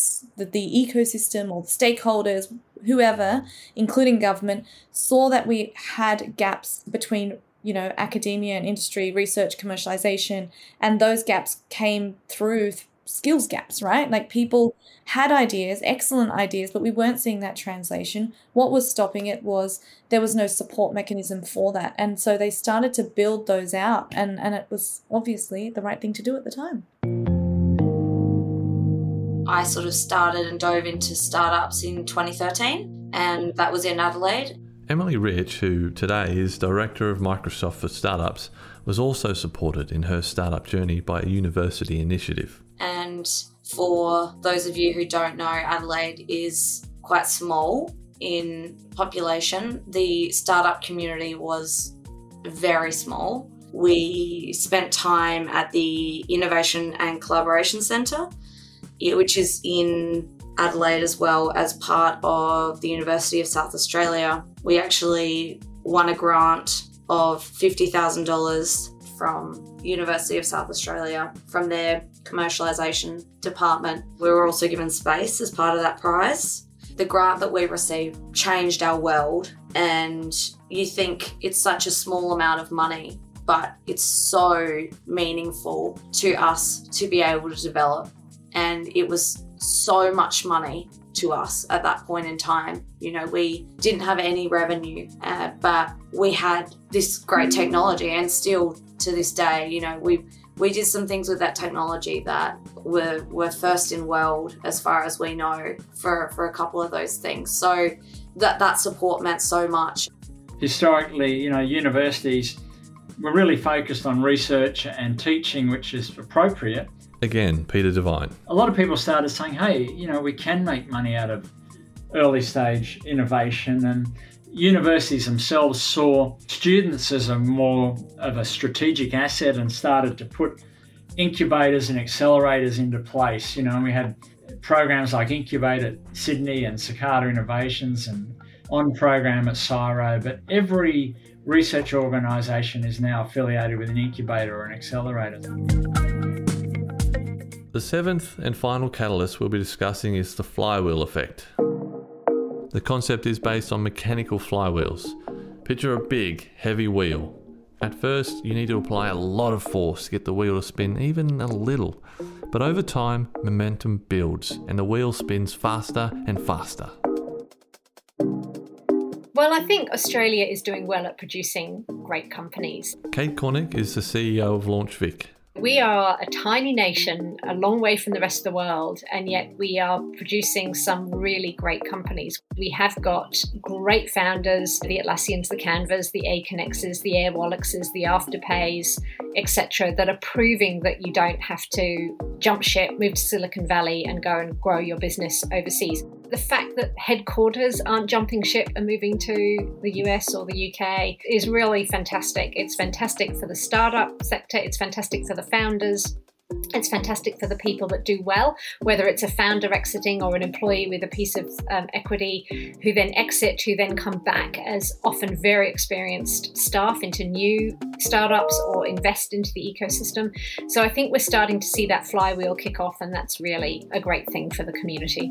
ecosystem or the stakeholders, whoever, including government, saw that we had gaps between, academia and industry, research, commercialization, and those gaps came through skills gaps, right? Like people had ideas, excellent ideas, but we weren't seeing that translation. What was stopping it was there was no support mechanism for that. And so they started to build those out, and it was obviously the right thing to do at the time. I sort of started and dove into startups in 2013, and that was in Adelaide. Emily Rich, who today is Director of Microsoft for Startups, was also supported in her startup journey by a university initiative. And for those of you who don't know, Adelaide is quite small in population. The startup community was very small. We spent time at the Innovation and Collaboration Centre, which is in Adelaide as well, as part of the University of South Australia. We actually won a grant of $50,000 from University of South Australia from their commercialisation department. We were also given space as part of that prize. The grant that we received changed our world, and you think it's such a small amount of money, but it's so meaningful to us to be able to develop. And it was so much money to us at that point in time. We didn't have any revenue, but we had this great technology, and still to this day, we did some things with that technology that were first in world as far as we know for a couple of those things. So that support meant so much. Historically, universities were really focused on research and teaching, which is appropriate. Again, Peter Devine. A lot of people started saying, hey, we can make money out of early stage innovation, and universities themselves saw students as more of a strategic asset and started to put incubators and accelerators into place. We had programs like Incubate at Sydney and Cicada Innovations and On Program at CSIRO, but every research organisation is now affiliated with an incubator or an accelerator. The seventh and final catalyst we'll be discussing is the flywheel effect. The concept is based on mechanical flywheels. Picture a big, heavy wheel. At first, you need to apply a lot of force to get the wheel to spin even a little. But over time, momentum builds and the wheel spins faster and faster. Well, I think Australia is doing well at producing great companies. Kate Cornick is the CEO of LaunchVic. We are a tiny nation, a long way from the rest of the world, and yet we are producing some really great companies. We have got great founders, the Atlassians, the Canvas, the Aconnexes, the Airwallexes, the Afterpays, etc., that are proving that you don't have to jump ship, move to Silicon Valley and go and grow your business overseas. The fact that headquarters aren't jumping ship and moving to the US or the UK is really fantastic. It's fantastic for the startup sector, it's fantastic for the founders, it's fantastic for the people that do well, whether it's a founder exiting or an employee with a piece of equity who then exit, who then come back as often very experienced staff into new startups or invest into the ecosystem. So I think we're starting to see that flywheel kick off, and that's really a great thing for the community.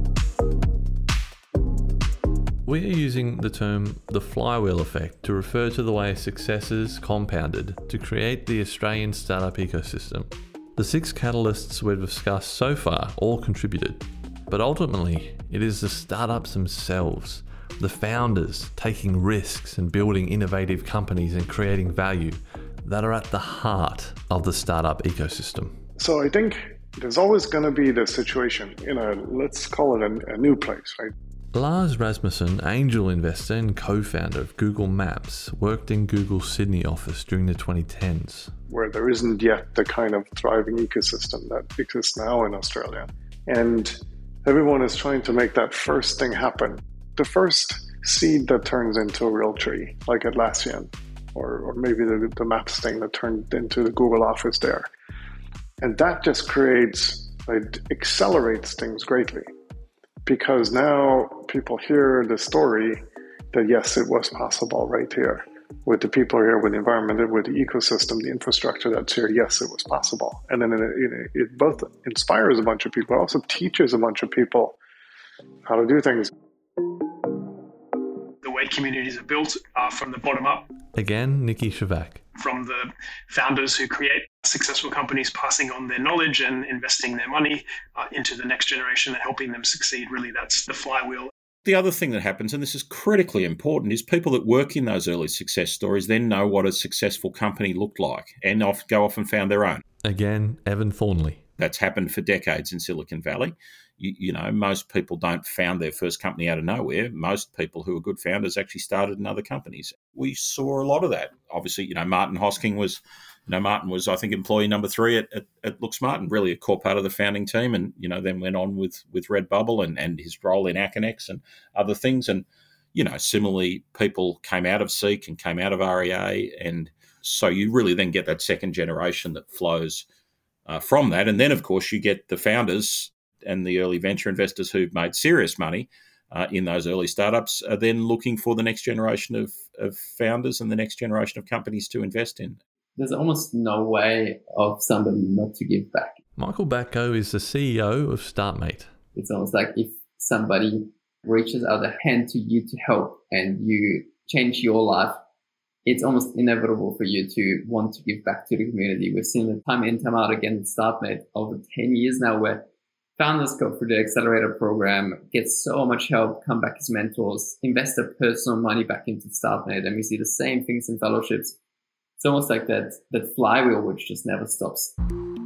We are using the term the flywheel effect to refer to the way successes compounded to create the Australian startup ecosystem. The 6 catalysts we've discussed so far all contributed, but ultimately it is the startups themselves, the founders taking risks and building innovative companies and creating value that are at the heart of the startup ecosystem. So I think there's always going to be the situation in let's call it a new place, right? Lars Rasmussen, angel investor and co-founder of Google Maps, worked in Google's Sydney office during the 2010s. Where there isn't yet the kind of thriving ecosystem that exists now in Australia. And everyone is trying to make that first thing happen. The first seed that turns into a real tree, like Atlassian, or maybe the Maps thing that turned into the Google office there. And that just accelerates things greatly. Because now people hear the story that yes, it was possible right here. With the people here, with the environment, with the ecosystem, the infrastructure that's here, yes, it was possible. And then it both inspires a bunch of people, but also teaches a bunch of people how to do things. The way communities are built are from the bottom up. Again, Nikki Shavak. From the founders who create successful companies, passing on their knowledge and investing their money into the next generation and helping them succeed. Really, that's the flywheel. The other thing that happens, and this is critically important, is people that work in those early success stories then know what a successful company looked like and go off and found their own. Again, Evan Thornley. That's happened for decades in Silicon Valley. You know, most people don't found their first company out of nowhere. Most people who are good founders actually started in other companies. We saw a lot of that. Obviously, Martin Hosking was, Martin was, I think, employee number 3 at LookSmart and really a core part of the founding team. And, then went on with Redbubble and his role in Acconnex and other things. And, similarly, people came out of Seek and came out of REA. And so you really then get that second generation that flows from that. And then, of course, you get the founders and the early venture investors who've made serious money in those early startups are then looking for the next generation of founders and the next generation of companies to invest in. There's almost no way of somebody not to give back. Michael Batko is the CEO of StartMate. It's almost like if somebody reaches out a hand to you to help and you change your life, it's almost inevitable for you to want to give back to the community. We've seen it time in, time out again at StartMate over 10 years now, where founders go through the accelerator program, get so much help, come back as mentors, invest their personal money back into StartMate, and we see the same things in fellowships. It's almost like that flywheel which just never stops.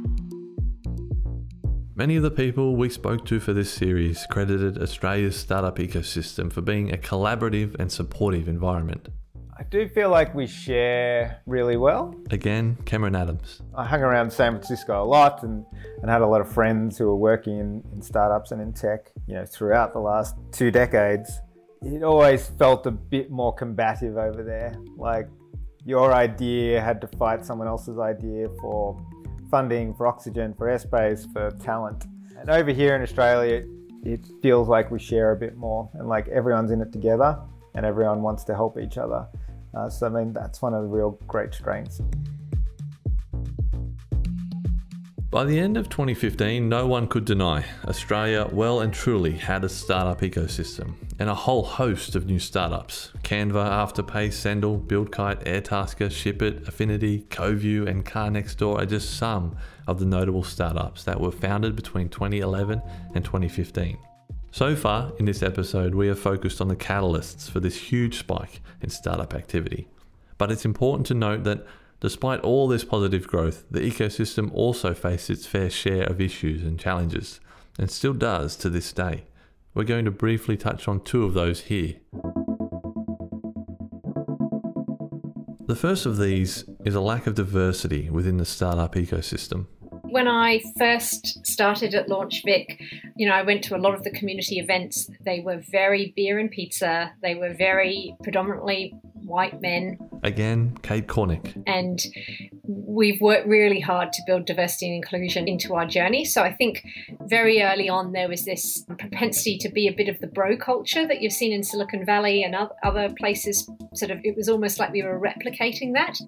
Many of the people we spoke to for this series credited Australia's startup ecosystem for being a collaborative and supportive environment. I do feel like we share really well. Again, Cameron Adams. I hung around San Francisco a lot and had a lot of friends who were working in startups and in tech, throughout the last 2 decades. It always felt a bit more combative over there. Like your idea had to fight someone else's idea for funding, for oxygen, for airspace, for talent. And over here in Australia, it feels like we share a bit more and like everyone's in it together and everyone wants to help each other. So that's one of the real great strengths. By the end of 2015, no one could deny Australia well and truly had a startup ecosystem and a whole host of new startups. Canva, Afterpay, Sendle, BuildKite, Airtasker, Shipit, Affinity, CoView and Car Next Door are just some of the notable startups that were founded between 2011 and 2015. So far in this episode, we have focused on the catalysts for this huge spike in startup activity. But it's important to note that despite all this positive growth, the ecosystem also faced its fair share of issues and challenges, and still does to this day. We're going to briefly touch on two of those here. The first of these is a lack of diversity within the startup ecosystem. When I first started at LaunchVic, I went to a lot of the community events. They were very beer and pizza. They were very predominantly white men. Again, Kate Cornick. And we've worked really hard to build diversity and inclusion into our journey. So I think very early on there was this propensity to be a bit of the bro culture that you've seen in Silicon Valley and other places. It was almost like we were replicating that.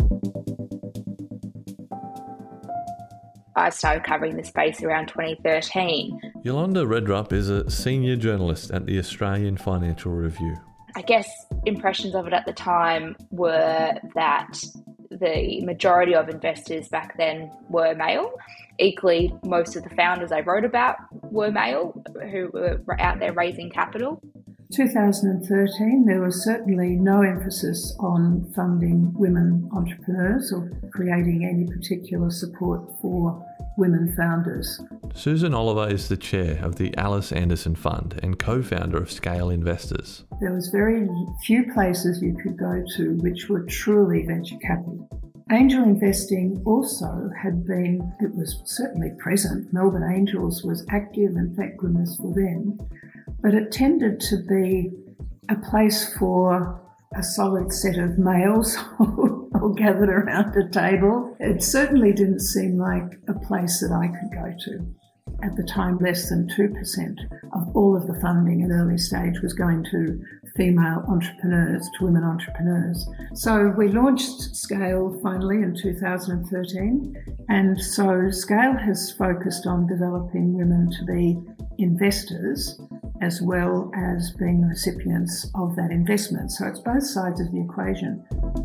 I started covering the space around 2013. Yolanda Redrup is a senior journalist at the Australian Financial Review. I guess impressions of it at the time were that the majority of investors back then were male. Equally, most of the founders I wrote about were male, who were out there raising capital. 2013, there was certainly no emphasis on funding women entrepreneurs or creating any particular support for women founders. Susan Oliver is the chair of the Alice Anderson Fund and co-founder of Scale Investors. There was very few places you could go to which were truly venture capital. Angel investing also it was certainly present. Melbourne Angels was active, and thank goodness for them. But it tended to be a place for a solid set of males all gathered around a table. It certainly didn't seem like a place that I could go to. At the time, less than 2% of all of the funding at early stage was going to female entrepreneurs, to women entrepreneurs. So we launched Scale finally in 2013. And so Scale has focused on developing women to be investors as well as being recipients of that investment. So it's both sides of the equation.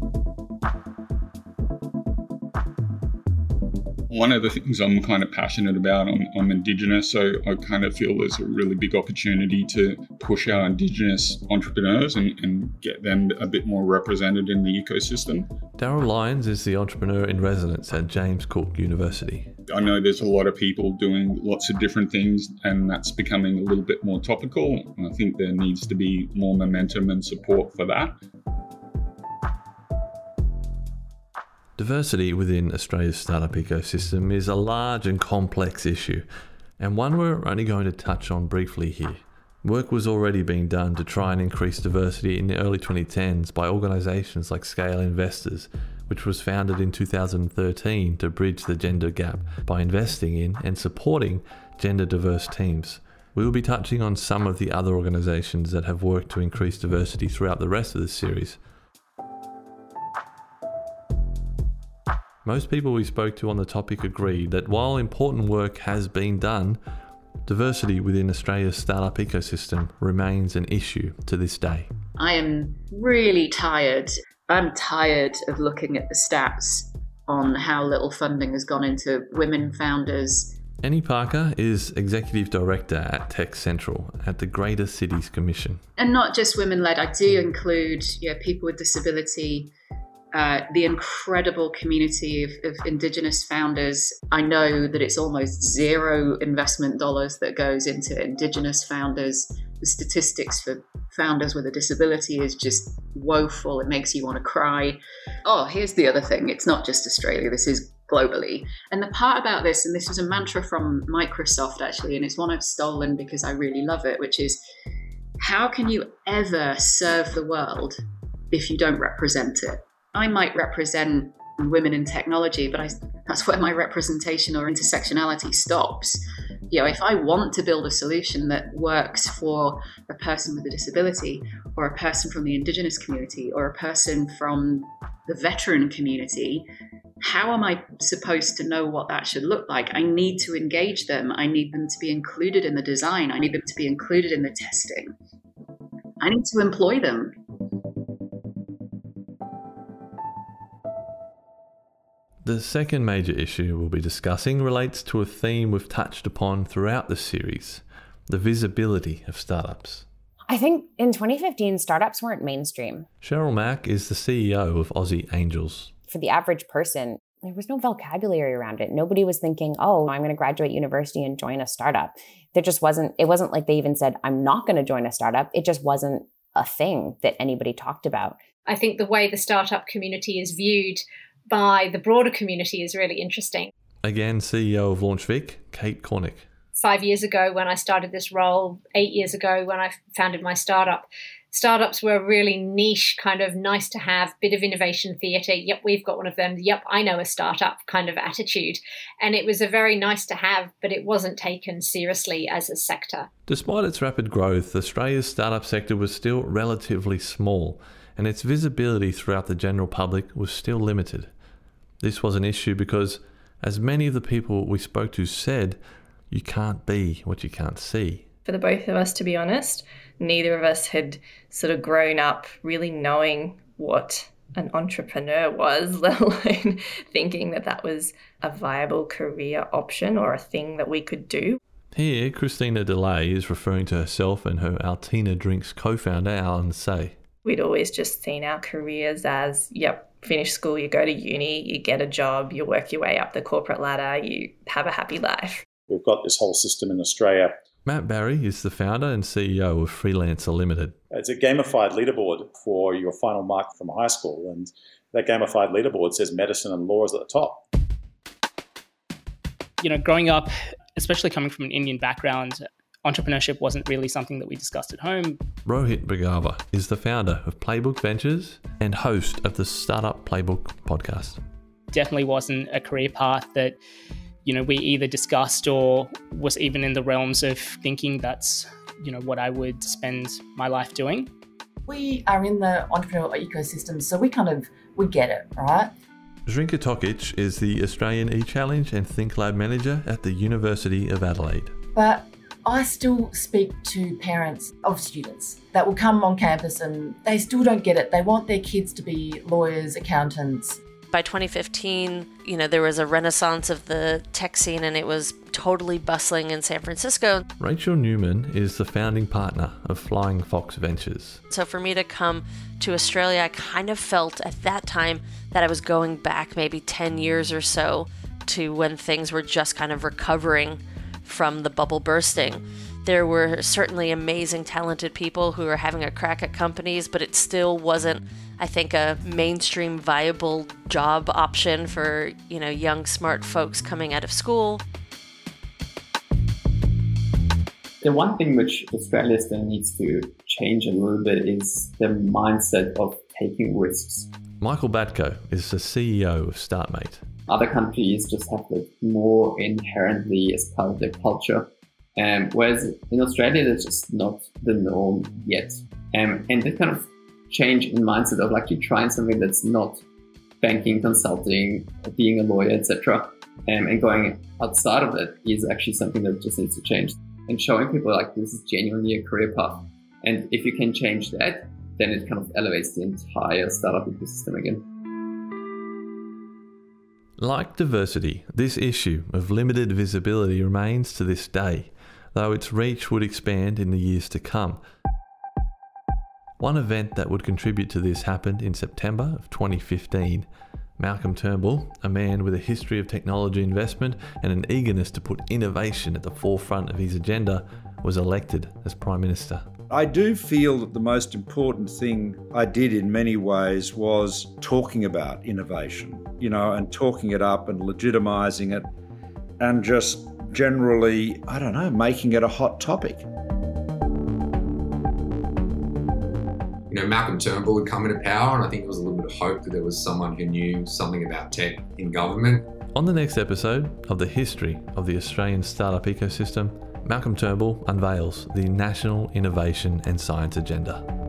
One of the things I'm kind of passionate about, I'm Indigenous, so I kind of feel there's a really big opportunity to push our Indigenous entrepreneurs and get them a bit more represented in the ecosystem. Daryl Lyons is the entrepreneur in residence at James Cook University. I know there's a lot of people doing lots of different things, and that's becoming a little bit more topical. I think there needs to be more momentum and support for that. Diversity within Australia's startup ecosystem is a large and complex issue, and one we're only going to touch on briefly here. Work was already being done to try and increase diversity in the early 2010s by organisations like Scale Investors, which was founded in 2013 to bridge the gender gap by investing in and supporting gender diverse teams. We will be touching on some of the other organisations that have worked to increase diversity throughout the rest of this series. Most people we spoke to on the topic agreed that while important work has been done, diversity within Australia's startup ecosystem remains an issue to this day. I am really tired. I'm tired of looking at the stats on how little funding has gone into women founders. Annie Parker is Executive Director at Tech Central at the Greater Cities Commission. And not just women-led, I do include people with disability, the incredible community of Indigenous founders. I know that it's almost zero investment dollars that goes into Indigenous founders. The statistics for founders with a disability is just woeful. It makes you want to cry. Oh, here's the other thing. It's not just Australia. This is globally. And the part about this, and this was a mantra from Microsoft actually, and it's one I've stolen because I really love it, which is, how can you ever serve the world if you don't represent it? I might represent women in technology, but that's where my representation or intersectionality stops. If I want to build a solution that works for a person with a disability, or a person from the Indigenous community, or a person from the veteran community, how am I supposed to know what that should look like? I need to engage them. I need them to be included in the design. I need them to be included in the testing. I need to employ them. The second major issue we'll be discussing relates to a theme we've touched upon throughout the series, the visibility of startups. I think in 2015, startups weren't mainstream. Cheryl Mack is the CEO of Aussie Angels. For the average person, there was no vocabulary around it. Nobody was thinking, oh, I'm going to graduate university and join a startup. There just wasn't, it wasn't like they even said, I'm not going to join a startup. It just wasn't a thing that anybody talked about. I think the way the startup community is viewed by the broader community is really interesting. Again, CEO of LaunchVic, Kate Cornick. 5 years ago when I started this role, 8 years ago when I founded my startup, startups were a really niche, kind of nice to have, bit of innovation theatre. Yep, we've got one of them. Yep, I know a startup kind of attitude. And it was a very nice to have, but it wasn't taken seriously as a sector. Despite its rapid growth, Australia's startup sector was still relatively small, and its visibility throughout the general public was still limited. This was an issue because, as many of the people we spoke to said, you can't be what you can't see. For the both of us, to be honest, neither of us had sort of grown up really knowing what an entrepreneur was, let alone thinking that that was a viable career option or a thing that we could do. Here, Christina DeLay is referring to herself and her Altina Drinks co-founder, Alan Say. We'd always just seen our careers as, yep, finish school, you go to uni, you get a job, you work your way up the corporate ladder, you have a happy life. We've got this whole system in Australia. Matt Barry is the founder and CEO of Freelancer Limited. It's a gamified leaderboard for your final mark from high school, and that gamified leaderboard says medicine and law is at the top. You know, growing up, especially coming from an Indian background, entrepreneurship wasn't really something that we discussed at home. Rohit Bhagava is the founder of Playbook Ventures and host of the Startup Playbook podcast. Definitely wasn't a career path that, you know, we either discussed or was even in the realms of thinking that's, you know, what I would spend my life doing. We are in the entrepreneurial ecosystem, so we get it, right? Zrinka Tokic is the Australian eChallenge and ThinkLab manager at the University of Adelaide. But I still speak to parents of students that will come on campus and they still don't get it. They want their kids to be lawyers, accountants. By 2015, you know, there was a renaissance of the tech scene and it was totally bustling in San Francisco. Rachel Newman is the founding partner of Flying Fox Ventures. So for me to come to Australia, I kind of felt at that time that I was going back maybe 10 years or so to when things were just kind of recovering from the bubble bursting. There were certainly amazing, talented people who were having a crack at companies, but it still wasn't, I think, a mainstream viable job option for, you know, young, smart folks coming out of school. The one thing which Australia still needs to change a little bit is the mindset of taking risks. Michael Batko is the CEO of StartMate. Other countries just have that more inherently as part of their culture. Whereas in Australia, that's just not the norm yet. And that kind of change in mindset of like you trying something that's not banking, consulting, being a lawyer, etc. And going outside of it is actually something that just needs to change. And showing people like this is genuinely a career path. And if you can change that, then it kind of elevates the entire startup ecosystem again. Like diversity, this issue of limited visibility remains to this day, though its reach would expand in the years to come. One event that would contribute to this happened in September of 2015. Malcolm Turnbull, a man with a history of technology investment and an eagerness to put innovation at the forefront of his agenda, was elected as Prime Minister. I do feel that the most important thing I did in many ways was talking about innovation, you know, and talking it up and legitimising it and just generally, I don't know, making it a hot topic. You know, Malcolm Turnbull had come into power, and I think there was a little bit of hope that there was someone who knew something about tech in government. On the next episode of the history of the Australian startup ecosystem, Malcolm Turnbull unveils the National Innovation and Science Agenda.